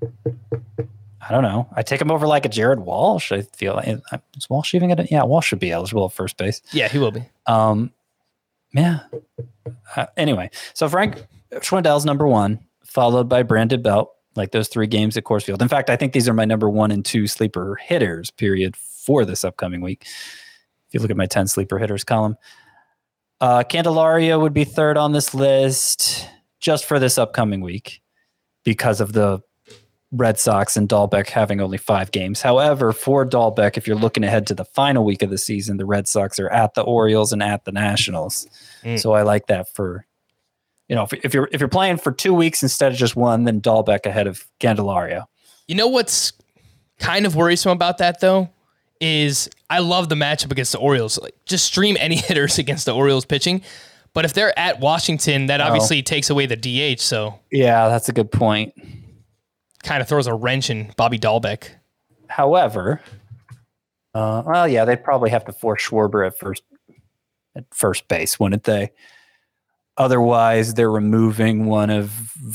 I don't know. I take him over like a Jared Walsh. I feel like is Walsh even gonna? Yeah, Walsh should be eligible at first base. Yeah, he will be. Um, yeah. Uh, anyway, so Frank Schwindel's number one, followed by Brandon Belt. Like those three games at Coors Field. In fact, I think these are my number one and two sleeper hitters. Period for this upcoming week. If you look at my ten sleeper hitters column. Uh, Candelario would be third on this list just for this upcoming week because of the Red Sox and Dahlbeck having only five games. However, for Dahlbeck, if you're looking ahead to the final week of the season, the Red Sox are at the Orioles and at the Nationals. Mm. So I like that for, you know, if, if you're if you're playing for two weeks instead of just one, then Dahlbeck ahead of Candelario. You know what's kind of worrisome about that, though? Is I love the matchup against the Orioles. Like, just stream any hitters against the Orioles pitching. But if they're at Washington, that obviously oh. takes away the D H. So yeah, that's a good point. Kind of throws a wrench in Bobby Dahlbeck. However, uh, well, yeah, they'd probably have to force Schwarber at first at first base, wouldn't they? Otherwise, they're removing one of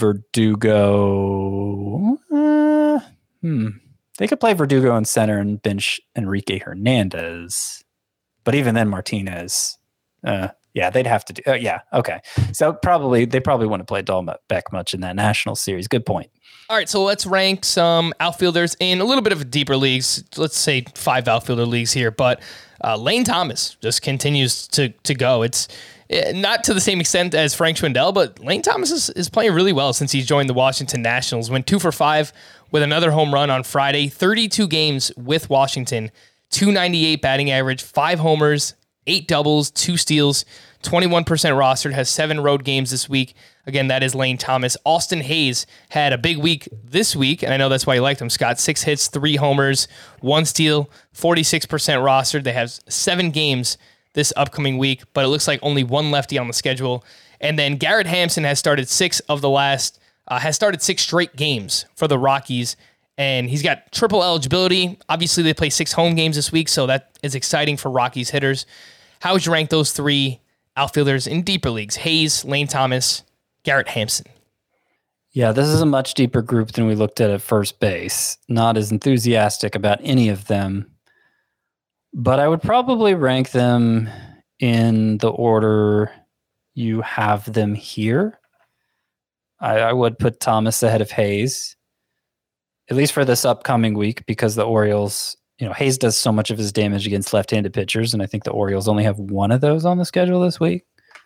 Verdugo. Uh, hmm. They could play Verdugo in center and bench Enrique Hernandez. But even then, Martinez, uh, yeah, they'd have to do, uh, yeah, okay. So probably, they probably wouldn't play Dahlbeck much in that national series. Good point. All right, so let's rank some outfielders in a little bit of deeper leagues. Let's say five outfielder leagues here, but uh, Lane Thomas just continues to to go. It's not to the same extent as Frank Schwindel, but Lane Thomas is, is playing really well since he's joined the Washington Nationals. Went two for five with another home run on Friday. thirty-two games with Washington, two ninety-eight batting average, five homers, eight doubles, two steals, twenty-one percent rostered, has seven road games this week. Again, that is Lane Thomas. Austin Hayes had a big week this week, and I know that's why you liked him, Scott. Six hits, three homers, one steal, forty-six percent rostered. They have seven games this upcoming week, but it looks like only one lefty on the schedule. And then Garrett Hampson has started six of the last, uh, has started six straight games for the Rockies, and he's got triple eligibility. Obviously, they play six home games this week, so that is exciting for Rockies hitters. How would you rank those three outfielders in deeper leagues? Hayes, Lane Thomas, Garrett Hampson. Yeah, this is a much deeper group than we looked at at first base. Not as enthusiastic about any of them, but I would probably rank them in the order you have them here. I, I would put Thomas ahead of Hayes, at least for this upcoming week, because the Orioles, you know, Hayes does so much of his damage against left-handed pitchers, and I think the Orioles only have one of those on the schedule this week.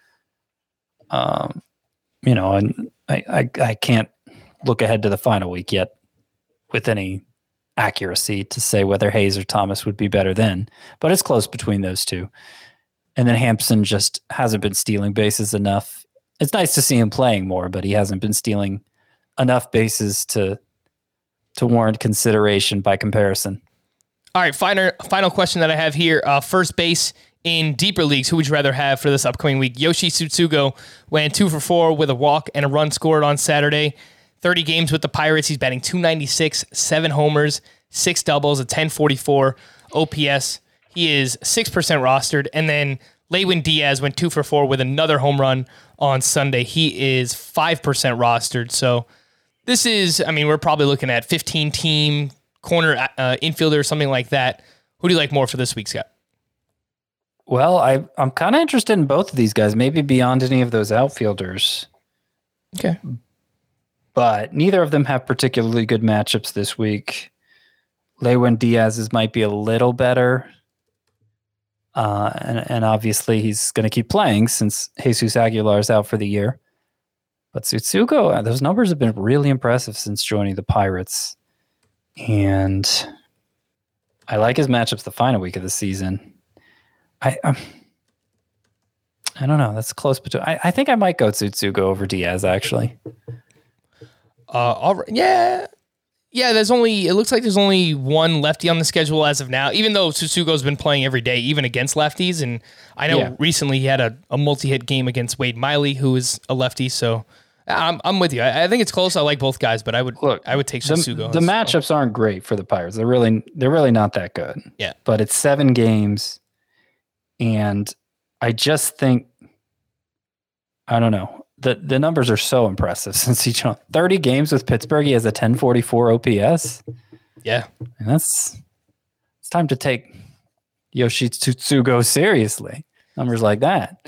Um, you know, and I, I, I can't look ahead to the final week yet with any accuracy to say whether Hayes or Thomas would be better then, but it's close between those two. And then Hampson just hasn't been stealing bases enough. It's nice to see him playing more, but he hasn't been stealing enough bases to to warrant consideration by comparison. All right, final final question that I have here. Uh, first base in deeper leagues, who would you rather have for this upcoming week? Yoshi Tsutsugo went two for four with a walk and a run scored on Saturday. thirty games with the Pirates. He's batting two ninety-six, seven homers, six doubles, a ten forty-four O P S. He is six percent rostered. And then Lewin Diaz went two for four with another home run on Sunday. He is five percent rostered. So this is, I mean, we're probably looking at fifteen team corner uh, infielder, something like that. Who do you like more for this week, Scott? Well, I, I'm kind of interested in both of these guys, maybe beyond any of those outfielders. Okay. But neither of them have particularly good matchups this week. Lewin Diaz's might be a little better. Uh, and, and obviously he's going to keep playing since Jesus Aguilar is out for the year. But Tsutsugo, those numbers have been really impressive since joining the Pirates. And I like his matchups the final week of the season. I um, I don't know. That's close between. I, I think I might go Tsutsugo over Diaz, actually. Uh, all right. Yeah. Yeah, there's only, it looks like there's only one lefty on the schedule as of now, even though Tsutsugo's been playing every day, even against lefties. And I know Yeah. recently he had a, a multi-hit game against Wade Miley, who is a lefty. So I'm I'm with you. I, I think it's close. I like both guys, but I would Look, I would take The, Tsutsugo. the as- matchups aren't great for the Pirates. They're really they're really not that good. Yeah. But it's seven games, and I just think I don't know. The the numbers are so impressive since each one. thirty games with Pittsburgh, he has a ten forty-four O P S. Yeah. And that's it's time to take Yoshi Tsutsugo seriously. Numbers like that.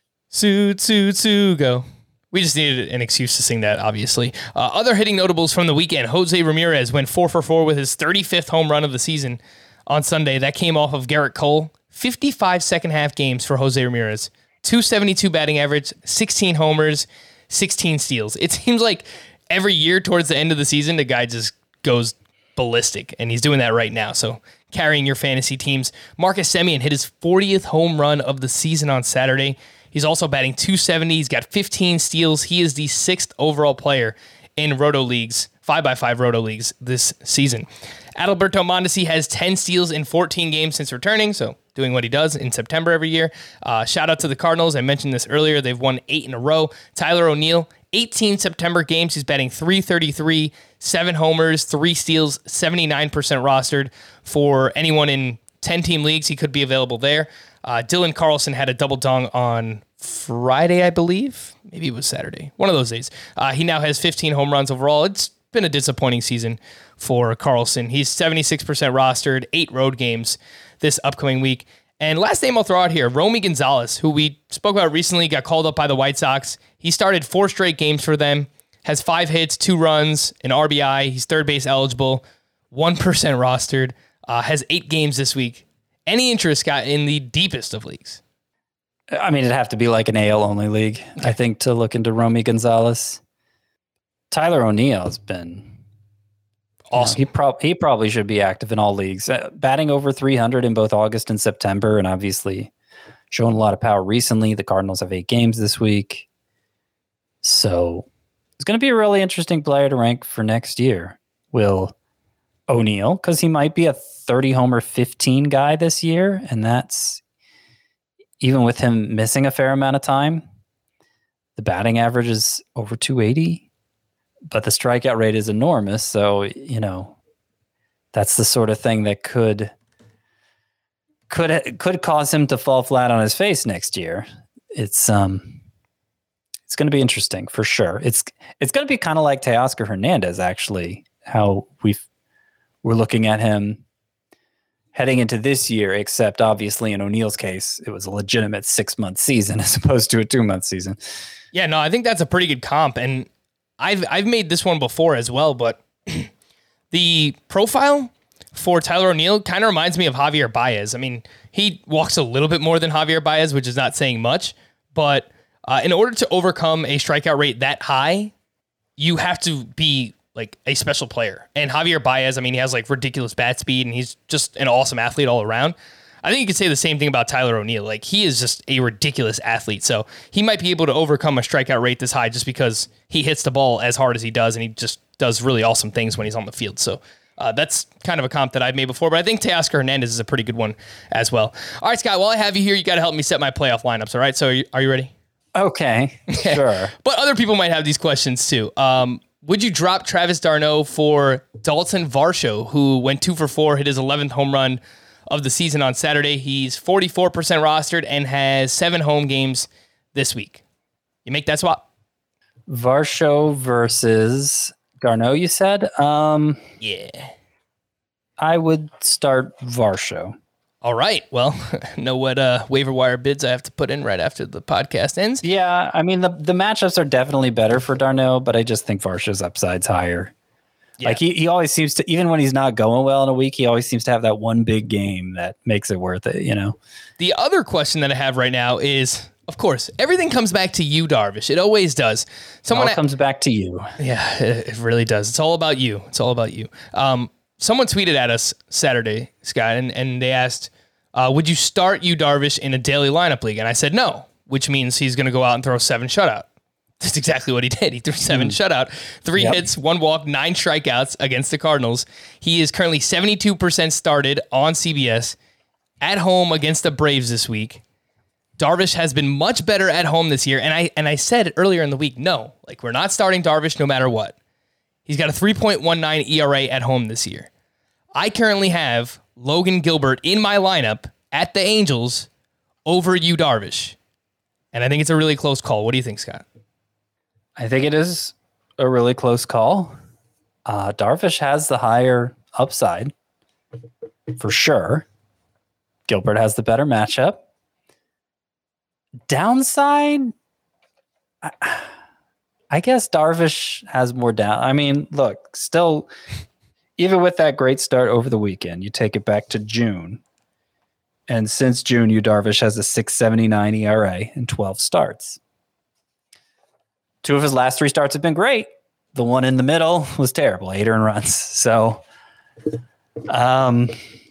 Tsutsugo. We just needed an excuse to sing that, obviously. Uh, other hitting notables from the weekend. Jose Ramirez went four for four with his thirty-fifth home run of the season on Sunday. That came off of Garrett Cole. fifty-five second half games for Jose Ramirez. two seventy-two batting average, sixteen homers, sixteen steals. It seems like every year towards the end of the season, the guy just goes ballistic, and he's doing that right now. So carrying your fantasy teams. Marcus Semien hit his fortieth home run of the season on Saturday. He's also batting two seventy. He's got fifteen steals. He is the sixth overall player in Roto Leagues, five by five Roto Leagues this season. Adalberto Mondesi has ten steals in fourteen games since returning, so doing what he does in September every year. Uh, shout out to the Cardinals. I mentioned this earlier. They've won eight in a row. Tyler O'Neill, eighteen September games. He's batting three thirty-three, seven homers, three steals, seventy-nine percent rostered. For anyone in ten-team leagues, he could be available there. Uh, Dylan Carlson had a double dong on Friday, I believe. Maybe it was Saturday. One of those days. Uh, he now has fifteen home runs overall. It's been a disappointing season for Carlson. He's seventy-six percent rostered, eight road games this upcoming week. And last name I'll throw out here, Romy Gonzalez, who we spoke about recently, got called up by the White Sox. He started four straight games for them, has five hits, two runs, an R B I. He's third base eligible, one percent rostered, uh, has eight games this week. Any interest, Scott, in the deepest of leagues? I mean, it'd have to be like an A L only league, I think, to look into Romy Gonzalez. Tyler O'Neill has been awesome. You know, he, prob- he probably should be active in all leagues. Uh, batting over three hundred in both August and September, and obviously showing a lot of power recently. The Cardinals have eight games this week. So it's going to be a really interesting player to rank for next year. Will O'Neill, because he might be a thirty homer fifteen guy this year, and that's even with him missing a fair amount of time. The batting average is over two eighty, but the strikeout rate is enormous. So, you know, that's the sort of thing that could could could cause him to fall flat on his face next year. It's um it's going to be interesting for sure. It's it's going to be kind of like Teoscar Hernandez, actually, how we've we're looking at him heading into this year, except obviously in O'Neill's case, it was a legitimate six-month season as opposed to a two-month season. Yeah, no, I think that's a pretty good comp, and I've I've made this one before as well, but the profile for Tyler O'Neill kind of reminds me of Javier Baez. I mean, he walks a little bit more than Javier Baez, which is not saying much, but uh, in order to overcome a strikeout rate that high, you have to be like a special player. And Javier Baez, I mean, he has like ridiculous bat speed, and he's just an awesome athlete all around. I think you could say the same thing about Tyler O'Neill. Like, he is just a ridiculous athlete. So he might be able to overcome a strikeout rate this high just because he hits the ball as hard as he does, and he just does really awesome things when he's on the field. So uh, that's kind of a comp that I've made before, but I think Teoscar Hernandez is a pretty good one as well. All right, Scott, while I have you here, you got to help me set my playoff lineups, all right? So are you, are you ready? Okay, sure. But other people might have these questions too. Um, would you drop Travis d'Arnaud for Dalton Varsho, who went two for four, hit his eleventh home run of the season on Saturday. He's forty-four percent rostered and has seven home games this week. You make that swap? Varsho versus Garneau, you said? Um, yeah. I would start Varsho. All right. Well, know what uh, waiver wire bids I have to put in right after the podcast ends. Yeah, I mean, the, the matchups are definitely better for Darno, but I just think Varsho's upside's higher. Yeah. Like, he, he always seems to, even when he's not going well in a week, he always seems to have that one big game that makes it worth it, you know? The other question that I have right now is, of course, everything comes back to you, Darvish. It always does. Someone it all comes a- back to you. Yeah, it, it really does. It's all about you. It's all about you. Um, someone tweeted at us Saturday, Scott, and, and they asked, uh, would you start you, Darvish, in a daily lineup league? And I said no, which means he's going to go out and throw seven shutout. That's exactly what he did. He threw seven mm. shutout, three yep. hits, one walk, nine strikeouts against the Cardinals. He is currently seventy-two percent started on C B S at home against the Braves this week. Darvish has been much better at home this year. And I and I said earlier in the week, no, like we're not starting Darvish no matter what. He's got a three point one nine E R A at home this year. I currently have Logan Gilbert in my lineup at the Angels over you, Darvish. And I think it's a really close call. What do you think, Scott? I think it is a really close call. Uh, Darvish has the higher upside for sure. Gilbert has the better matchup. Downside, I, I guess Darvish has more down. I mean, look, still, even with that great start over the weekend, you take it back to June. And since June, Yu Darvish has a six seventy-nine E R A and twelve starts. Two of his last three starts have been great. The one in the middle was terrible, eight earned runs. So, um,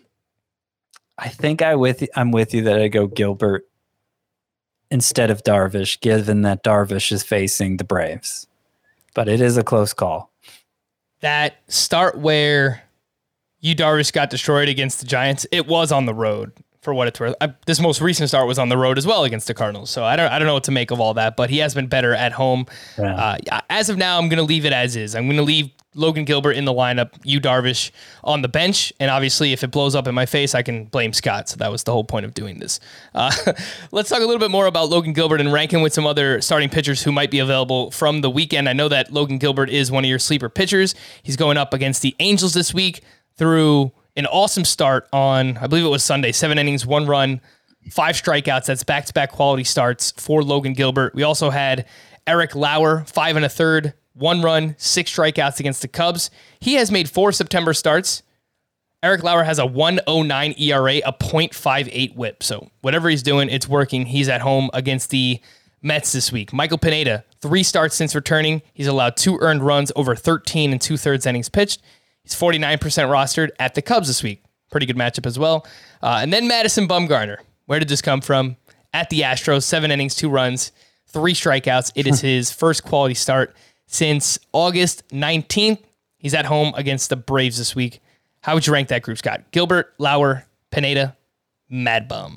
I think I with I'm with you that I go Gilbert instead of Darvish, given that Darvish is facing the Braves. But it is a close call. That start where Yu Darvish got destroyed against the Giants, it was on the road. For what it's worth, I, this most recent start was on the road as well against the Cardinals. So I don't, I don't know what to make of all that. But he has been better at home. Yeah. Uh, as of now, I'm going to leave it as is. I'm going to leave Logan Gilbert in the lineup, Yu Darvish on the bench, and obviously, if it blows up in my face, I can blame Scott. So that was the whole point of doing this. Uh, let's talk a little bit more about Logan Gilbert and rank him with some other starting pitchers who might be available from the weekend. I know that Logan Gilbert is one of your sleeper pitchers. He's going up against the Angels this week through an awesome start on, I believe it was Sunday, seven innings, one run, five strikeouts. That's back-to-back quality starts for Logan Gilbert. We also had Eric Lauer, five and a third, one run, six strikeouts against the Cubs. He has made four September starts. Eric Lauer has a one oh nine E R A, a point five eight whip. So whatever he's doing, it's working. He's at home against the Mets this week. Michael Pineda, three starts since returning. He's allowed two earned runs over thirteen and two-thirds innings pitched. He's forty-nine percent rostered at the Cubs this week. Pretty good matchup as well. Uh, and then Madison Bumgarner. Where did this come from? At the Astros, seven innings, two runs, three strikeouts. It is his first quality start since August nineteenth. He's at home against the Braves this week. How would you rank that group, Scott? Gilbert, Lauer, Pineda, Mad Bum.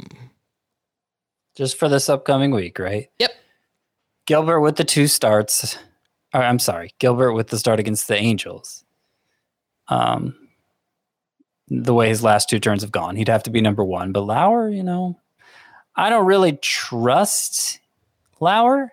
Just for this upcoming week, right? Yep. Gilbert with the two starts. Or, I'm sorry. Gilbert with the start against the Angels. Um, the way his last two turns have gone, he'd have to be number one. But Lauer, you know, I don't really trust Lauer.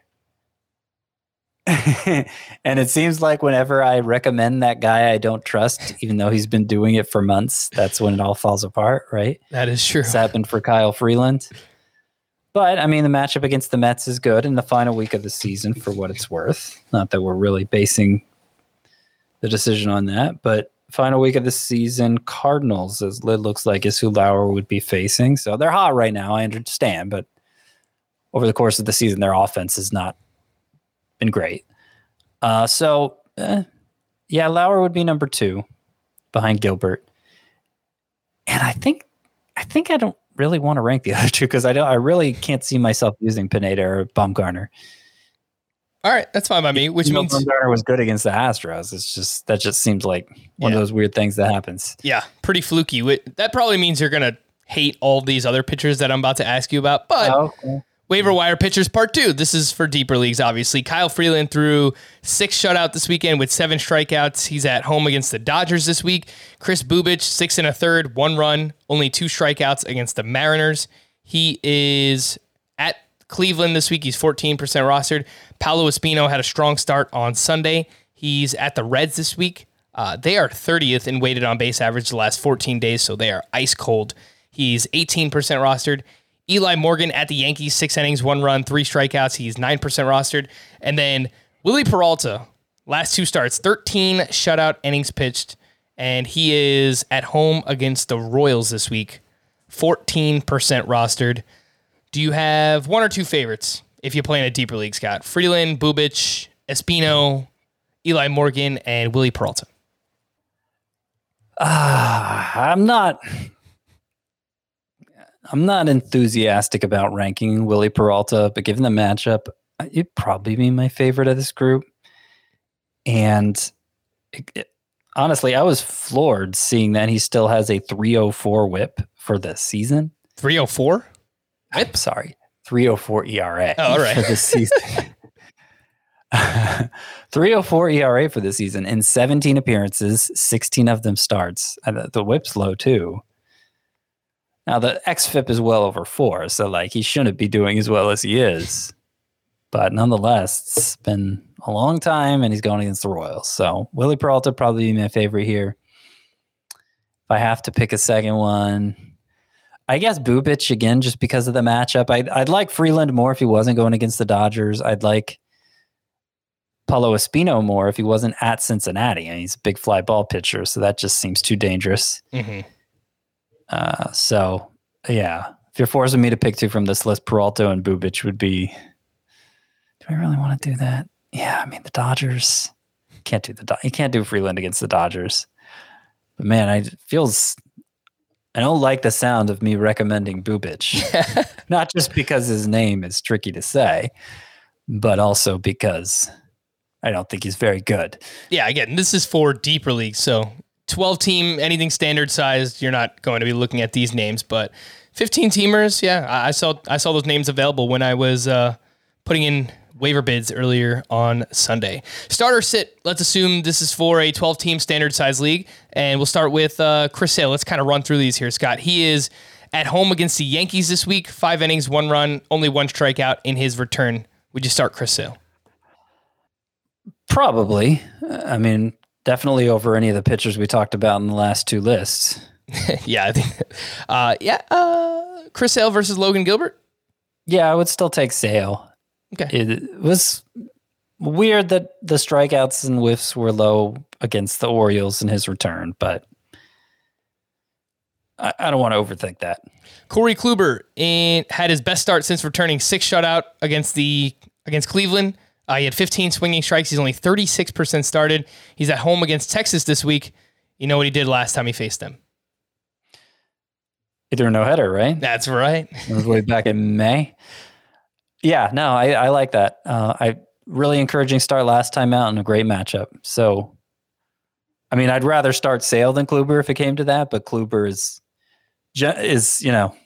And it seems like whenever I recommend that guy I don't trust, even though he's been doing it for months, that's when it all falls apart, right? That is true. It's happened for Kyle Freeland. But, I mean, the matchup against the Mets is good in the final week of the season for what it's worth. Not that we're really basing the decision on that, but final week of the season, Cardinals, as it looks like, is who Lauer would be facing. So they're hot right now, I understand, but over the course of the season, their offense has not been great. Uh, so, eh, yeah, Lauer would be number two behind Gilbert. And I think I think I don't really want to rank the other two because I don't I really can't see myself using Pineda or Bumgarner. All right, that's fine by me. Which you means know, Bumgarner was good against the Astros. It's just that just seems like one yeah. of those weird things that happens. Yeah, pretty fluky. That probably means you're gonna hate all these other pitchers that I'm about to ask you about. But oh, okay. Waiver wire pitchers part two. This is for deeper leagues, obviously. Kyle Freeland threw six shutout this weekend with seven strikeouts. He's at home against the Dodgers this week. Chris Bubich, six and a third, one run, only two strikeouts against the Mariners. He is at Cleveland this week. He's fourteen percent rostered. Paolo Espino had a strong start on Sunday. He's at the Reds this week. Uh, they are thirtieth in weighted on base average the last fourteen days, so they are ice cold. He's eighteen percent rostered. Eli Morgan at the Yankees, six innings, one run, three strikeouts. He's nine percent rostered. And then Willie Peralta, last two starts, thirteen shutout innings pitched, and he is at home against the Royals this week, fourteen percent rostered. Do you have one or two favorites if you play in a deeper league, Scott? Freeland, Bubich, Espino, Eli Morgan, and Willie Peralta. Uh, I'm not... I'm not enthusiastic about ranking Willie Peralta, but given the matchup, it'd probably be my favorite of this group. And it, it, honestly, I was floored seeing that he still has a three oh four whip for the season. three oh four? Whip? Sorry, three oh four E R A. Oh, all right. For the season. three oh four E R A for the season in seventeen appearances, sixteen of them starts. Uh, the whip's low too. Now, the X F I P is well over four, so like he shouldn't be doing as well as he is. But nonetheless, it's been a long time, and he's going against the Royals. So Willie Peralta probably be my favorite here. If I have to pick a second one, I guess Bubich again, just because of the matchup. I'd, I'd like Freeland more if he wasn't going against the Dodgers. I'd like Paolo Espino more if he wasn't at Cincinnati. And he's a big fly ball pitcher, so that just seems too dangerous. Mm-hmm. Uh, so, yeah, if you're forcing me to pick two from this list, Peralta and Bubich would be... Do I really want to do that? Yeah, I mean, the Dodgers... Can't do the Do- You can't do Freeland against the Dodgers. But, man, I it feels... I don't like the sound of me recommending Bubich. Not just because his name is tricky to say, but also because I don't think he's very good. Yeah, again, this is for deeper leagues, so... twelve team, anything standard sized, you're not going to be looking at these names, but fifteen teamers, yeah, I saw I saw those names available when I was uh, putting in waiver bids earlier on Sunday. Starter sit, let's assume this is for a twelve team standard size league, and we'll start with uh, Chris Sale. Let's kind of run through these here, Scott. He is at home against the Yankees this week, five innings, one run, only one strikeout in his return. Would you start Chris Sale? Probably. I mean... Definitely over any of the pitchers we talked about in the last two lists. yeah, I think. Uh, yeah, uh, Chris Sale versus Logan Gilbert. Yeah, I would still take Sale. Okay. It was weird that the strikeouts and whiffs were low against the Orioles in his return, but I, I don't want to overthink that. Corey Kluber in, had his best start since returning, six shutout against the against Cleveland. Uh, he had fifteen swinging strikes. He's only thirty-six percent started. He's at home against Texas this week. You know what he did last time he faced them? He threw a no-hitter, right? That's right. It was way back in May. Yeah, no, I, I like that. Uh, I really encouraging start last time out and a great matchup. So, I mean, I'd rather start Sale than Kluber if it came to that, but Kluber is, is you know,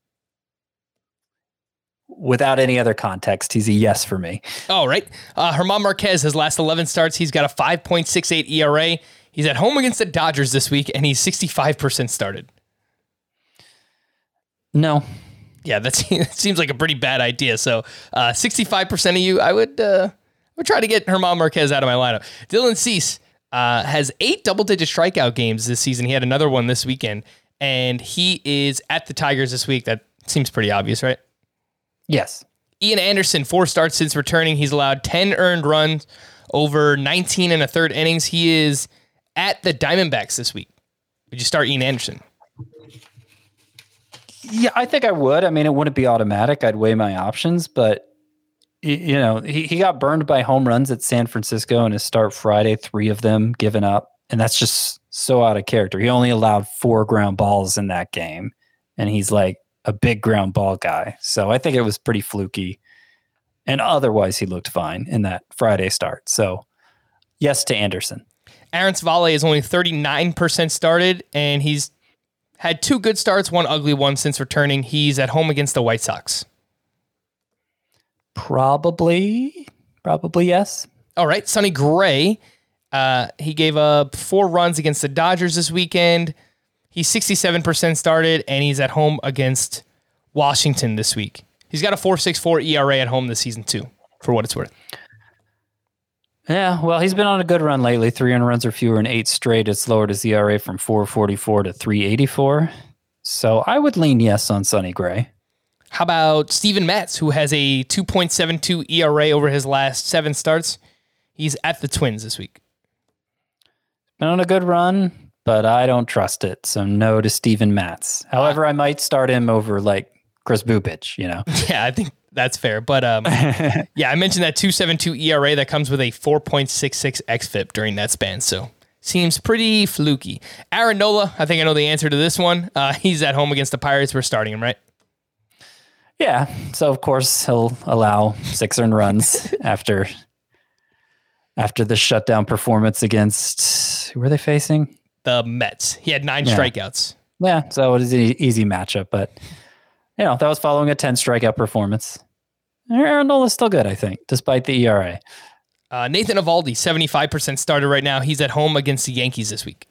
without any other context, he's a yes for me. All right. Uh, German Marquez, his last eleven starts, he's got a five point six eight E R A. He's at home against the Dodgers this week, and he's sixty-five percent started. No. Yeah, that seems like a pretty bad idea. So uh, sixty-five percent of you, I would uh, would try to get German Marquez out of my lineup. Dylan Cease uh, has eight double-digit strikeout games this season. He had another one this weekend, and he is at the Tigers this week. That seems pretty obvious, right? Yes. Ian Anderson, four starts since returning. He's allowed ten earned runs over nineteen and a third innings. He is at the Diamondbacks this week. Would you start Ian Anderson? Yeah, I think I would. I mean, it wouldn't be automatic. I'd weigh my options, but you know, he, he got burned by home runs at San Francisco in his start Friday, three of them given up. And that's just so out of character. He only allowed four ground balls in that game. And he's like a big ground ball guy. So I think it was pretty fluky. And otherwise, he looked fine in that Friday start. So yes to Anderson. Aaron Civale is only thirty-nine percent started, and he's had two good starts, one ugly one since returning. He's at home against the White Sox. Probably, probably yes. All right, Sonny Gray. Uh, he gave up four runs against the Dodgers this weekend. He's sixty-seven percent started, and he's at home against Washington this week. He's got a four point six four E R A at home this season, too, for what it's worth. Yeah, well, he's been on a good run lately. three hundred runs or fewer in eight straight. It's lowered his E R A from four forty-four to three eighty-four. So I would lean yes on Sonny Gray. How about Steven Matz, who has a two point seven two E R A over his last seven starts? He's at the Twins this week. Been on a good run, but I don't trust it. So no to Steven Matz. However, I might start him over like Chris Bubich, you know? Yeah, I think that's fair. But um, yeah, I mentioned that two point seven two E R A that comes with a four point six six xFIP during that span. So seems pretty fluky. Aaron Nola, I think I know the answer to this one. Uh, he's at home against the Pirates. We're starting him, right? Yeah. So of course he'll allow six earned runs after after the shutdown performance against, who were they facing? The Mets. He had nine Yeah. strikeouts. Yeah. So it is an easy matchup, but you know, that was following a ten strikeout performance. Aaron Nola's still good, I think, despite the E R A. Uh, Nathan Eovaldi, seventy-five percent started right now. He's at home against the Yankees this week.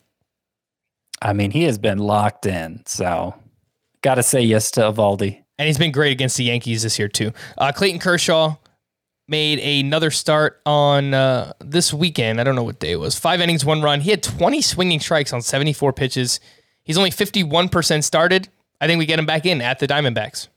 I mean, he has been locked in, so got to say yes to Eovaldi. And he's been great against the Yankees this year, too. Uh, Clayton Kershaw made another start on uh, this weekend. I don't know what day it was. Five innings, one run. He had twenty swinging strikes on seventy-four pitches. He's only fifty-one percent started. I think we get him back in at the Diamondbacks.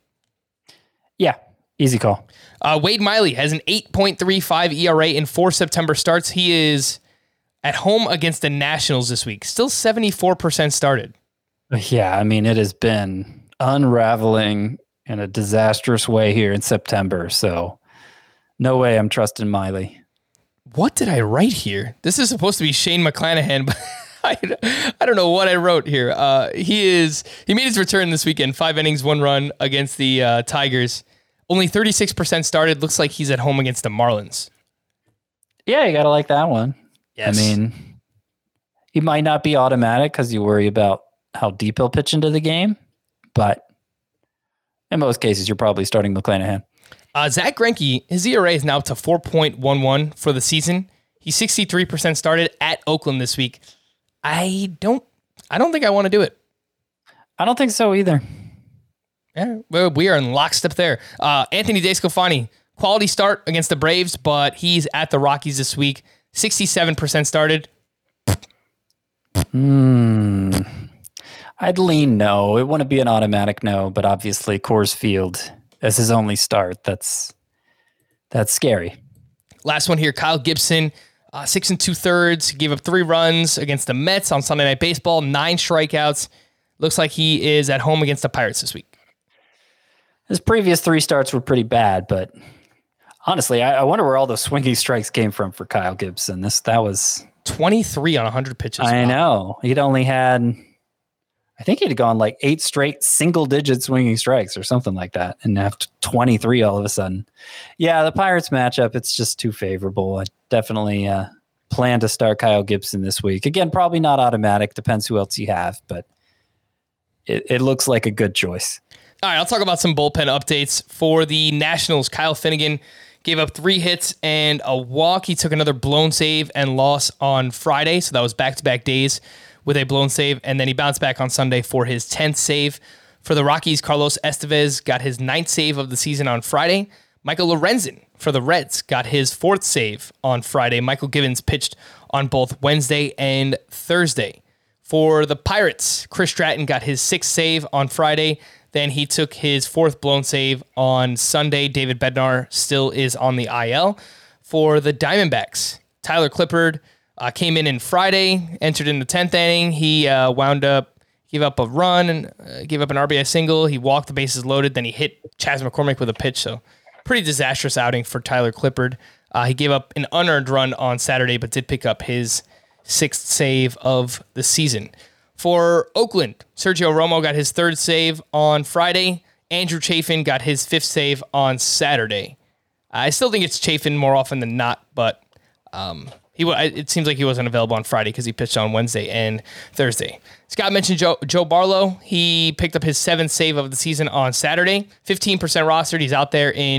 Yeah, easy call. Uh, Wade Miley has an eight point three five E R A in four September starts. He is at home against the Nationals this week. Still seventy-four percent started. Yeah, I mean, it has been unraveling in a disastrous way here in September, so no way I'm trusting Miley. What did I write here? This is supposed to be Shane McClanahan, but I, I don't know what I wrote here. Uh, he is he made his return this weekend. Five innings, one run against the uh, Tigers. Only thirty-six percent started. Looks like he's at home against the Marlins. Yeah, you got to like that one. Yes. I mean, he might not be automatic because you worry about how deep he'll pitch into the game, but in most cases, you're probably starting McClanahan. Uh, Zach Greinke, his E R A is now up to four point one one for the season. He's sixty-three percent started at Oakland this week. I don't I don't think I want to do it. I don't think so either. Yeah, well, we are in lockstep there. Uh, Anthony DeSclafani, quality start against the Braves, but he's at the Rockies this week. sixty-seven percent started. Hmm. I'd lean no. It wouldn't be an automatic no, but obviously Coors Field as his only start. That's that's scary. Last one here, Kyle Gibson, uh, six and two thirds, gave up three runs against the Mets on Sunday Night Baseball, nine strikeouts. Looks like he is at home against the Pirates this week. His previous three starts were pretty bad, but honestly, I, I wonder where all those swinging strikes came from for Kyle Gibson. This that was twenty-three on one hundred pitches. I wow. know. He'd only had, I think he'd gone like eight straight single-digit swinging strikes or something like that, and after twenty-three all of a sudden. Yeah, the Pirates matchup, it's just too favorable. I definitely uh, plan to start Kyle Gibson this week. Again, probably not automatic. Depends who else you have, but it, it looks like a good choice. All right, I'll talk about some bullpen updates for the Nationals. Kyle Finnegan gave up three hits and a walk. He took another blown save and loss on Friday, so that was back-to-back days with a blown save, and then he bounced back on Sunday for his tenth save. For the Rockies, Carlos Estevez got his ninth save of the season on Friday. Michael Lorenzen for the Reds got his fourth save on Friday. Michael Givens pitched on both Wednesday and Thursday. For the Pirates, Chris Stratton got his sixth save on Friday. Then he took his fourth blown save on Sunday. David Bednar still is on the I L. For the Diamondbacks, Tyler Clippard uh, came in in Friday, entered in the tenth inning. He uh, wound up, gave up a run, and uh, gave up an R B I single. He walked the bases loaded. Then he hit Chas McCormick with a pitch. So pretty disastrous outing for Tyler Clippard. Uh, he gave up an unearned run on Saturday, but did pick up his sixth save of the season. For Oakland, Sergio Romo got his third save on Friday. Andrew Chafin got his fifth save on Saturday. I still think it's Chafin more often than not, but um, he it seems like he wasn't available on Friday because he pitched on Wednesday and Thursday. Scott mentioned Joe, Joe Barlow. He picked up his seventh save of the season on Saturday. fifteen percent rostered. He's out there in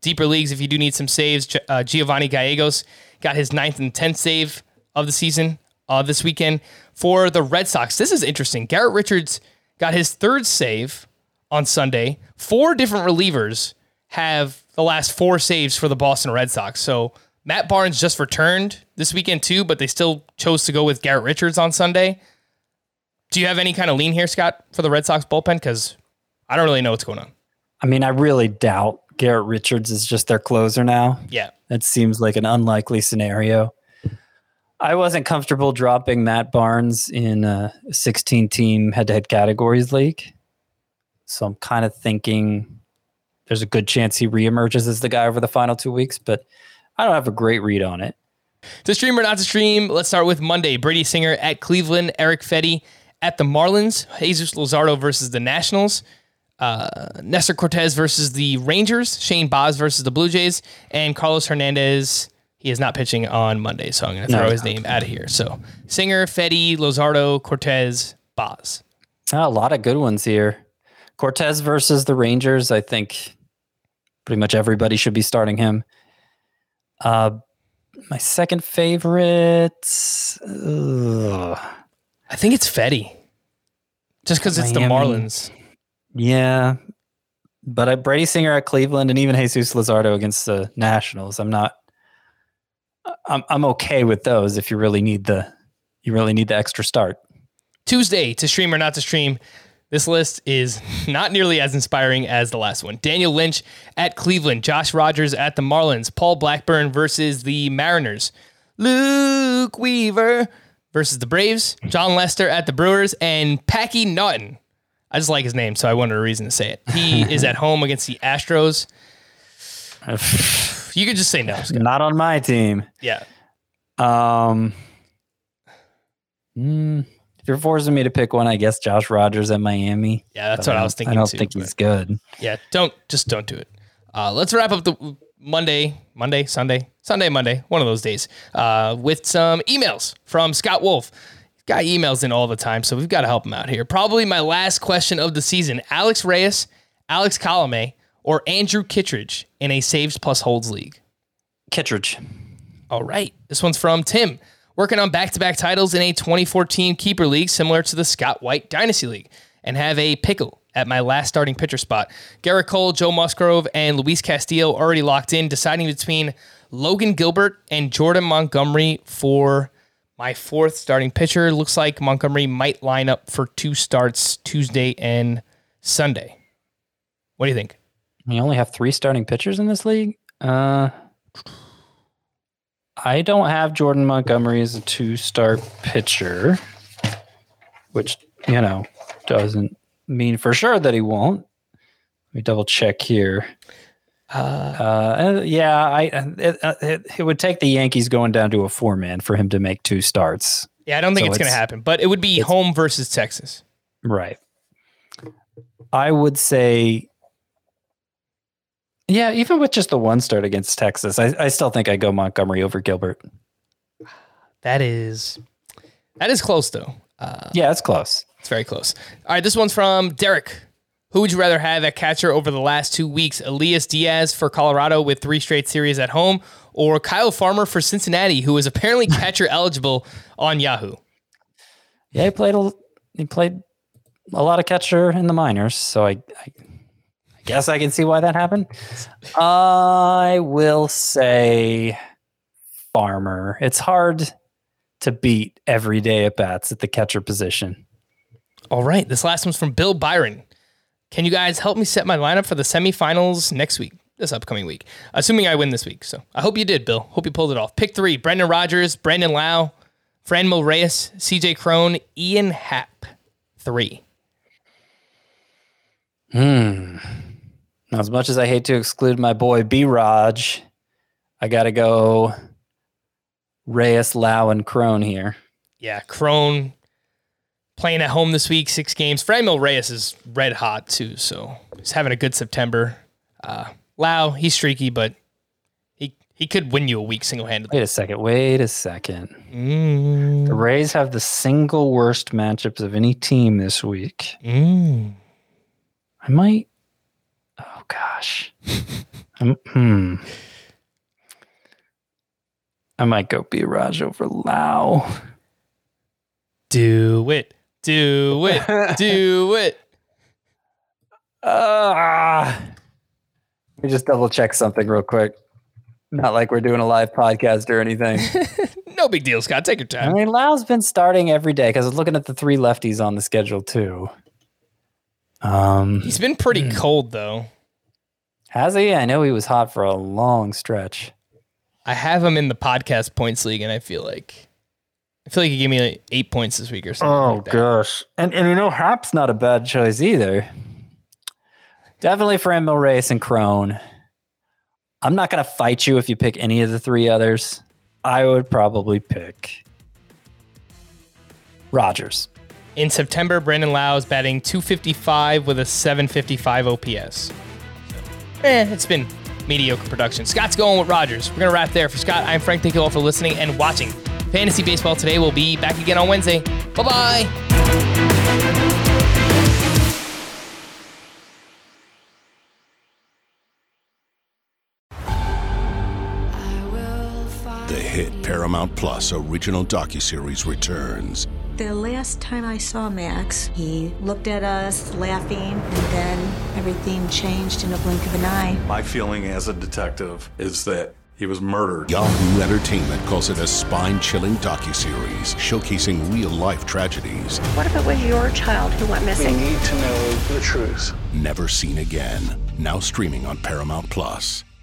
Deeper leagues, if you do need some saves, uh, Giovanni Gallegos got his ninth and tenth save of the season uh, this weekend. For the Red Sox, this is interesting. Garrett Richards got his third save on Sunday. Four different relievers have the last four saves for the Boston Red Sox. So Matt Barnes just returned this weekend too, but they still chose to go with Garrett Richards on Sunday. Do you have any kind of lean here, Scott, for the Red Sox bullpen? Because I don't really know what's going on. I mean, I really doubt Garrett Richards is just their closer now. Yeah. That seems like an unlikely scenario. I wasn't comfortable dropping Matt Barnes in a sixteen-team head-to-head categories league. So I'm kind of thinking there's a good chance he reemerges as the guy over the final two weeks, but I don't have a great read on it. To stream or not to stream, let's start with Monday. Brady Singer at Cleveland, Eric Fetty at the Marlins, Jesus Luzardo versus the Nationals, uh, Nestor Cortez versus the Rangers, Shane Baz versus the Blue Jays, and Carlos Hernandez. He is not pitching on Monday, so I'm going to throw no. his name out of here. So Singer, Fetty, Luzardo, Cortez, Baz. Oh, a lot of good ones here. Cortez versus the Rangers. I think pretty much everybody should be starting him. Uh, my second favorite. Ugh. I think it's Fetty. Just because it's the Marlins. Yeah. But I, Brady Singer at Cleveland and even Jesus Luzardo against the Nationals. I'm not. I'm I'm okay with those if you really need the you really need the extra start. Tuesday, to stream or not to stream. This list is not nearly as inspiring as the last one. Daniel Lynch at Cleveland, Josh Rogers at the Marlins, Paul Blackburn versus the Mariners, Luke Weaver versus the Braves, John Lester at the Brewers, and Packy Naughton. I just like his name, so I wanted a reason to say it. He is at home against the Astros. You could just say no, Scott. Not on my team. Yeah. Um. Mm, if you're forcing me to pick one, I guess Josh Rogers at Miami. Yeah, that's but what I was thinking. I don't too, think he's good. Yeah, don't just don't do it. Uh, let's wrap up the Monday, Monday, Sunday, Sunday, Monday, one of those days, uh, with some emails from Scott Wolf. Got emails in all the time, so we've got to help him out here. Probably my last question of the season: Alex Reyes, Alex Colome, or Andrew Kittredge in a saves plus holds league? Kittredge. All right. This one's from Tim. Working on back-to-back titles in a twenty fourteen keeper league similar to the Scott White Dynasty League, and have a pickle at my last starting pitcher spot. Garrett Cole, Joe Musgrove, and Luis Castillo already locked in, deciding between Logan Gilbert and Jordan Montgomery for my fourth starting pitcher. Looks like Montgomery might line up for two starts Tuesday and Sunday. What do you think? We only have three starting pitchers in this league? Uh, I don't have Jordan Montgomery as a two-star pitcher, which, you know, doesn't mean for sure that he won't. Let me double check here. Uh, uh yeah, I it, it, it would take the Yankees going down to a four-man for him to make two starts. Yeah, I don't think so it's, it's going to happen, but it would be home versus Texas. Right. I would say, yeah, even with just the one start against Texas, I, I still think I go Montgomery over Gilbert. That is, that is close though. Uh, yeah, it's close. It's very close. All right, this one's from Derek. Who would you rather have at catcher over the last two weeks? Elias Diaz for Colorado with three straight series at home, or Kyle Farmer for Cincinnati, who is apparently catcher eligible on Yahoo? Yeah, he played a, he played a lot of catcher in the minors, so I, I, I guess I can see why that happened. I will say Farmer. It's hard to beat everyday at bats at the catcher position. All right, this last one's from Bill Byron. Can you guys help me set my lineup for the semifinals next week, this upcoming week? Assuming I win this week. So I hope you did, Bill. Hope you pulled it off. Pick three: Brendan Rodgers, Brandon Lau, Franmil Reyes, C J Crone, Ian Happ. Three. Hmm. As much as I hate to exclude my boy B-Raj, I got to go Reyes, Lau, and Crone here. Yeah, Crone playing at home this week, six games. Franmil Reyes is red hot too, so he's having a good September. Uh, Lau, he's streaky, but he he could win you a week single-handedly. Wait a second. Wait a second. Mm. The Rays have the single worst matchups of any team this week. Mm. I might. Oh gosh. um, hmm. I might go B. Raj over Lau. Do it. Do it. Do it. Uh, let me just double check something real quick. Not like we're doing a live podcast or anything. No big deal, Scott. Take your time. I mean, Lau's been starting every day because I was looking at the three lefties on the schedule too. Um, He's been pretty hmm. cold, though. Has he? I know he was hot for a long stretch. I have him in the podcast points league, and I feel like I feel like he gave me like eight points this week or something. Oh like that. gosh, and and you know Hap's not a bad choice either. Definitely for Emil Reyes and Crone. I'm not gonna fight you if you pick any of the three others. I would probably pick Rogers. In September, Brandon Lau is batting two fifty-five with a seven fifty-five O P S. Eh, it's been mediocre production. Scott's going with Rogers. We're going to wrap there. For Scott, I'm Frank. Thank you all for listening and watching. Fantasy Baseball Today will be back again on Wednesday. Bye-bye. The hit Paramount Plus original docuseries returns. The last time I saw Max, he looked at us laughing, and then everything changed in a blink of an eye. My feeling as a detective is that he was murdered. Yahoo Entertainment calls it a spine-chilling docuseries showcasing real-life tragedies. What if it was your child who went missing? We need to know the truth. Never seen again. Now streaming on Paramount Plus.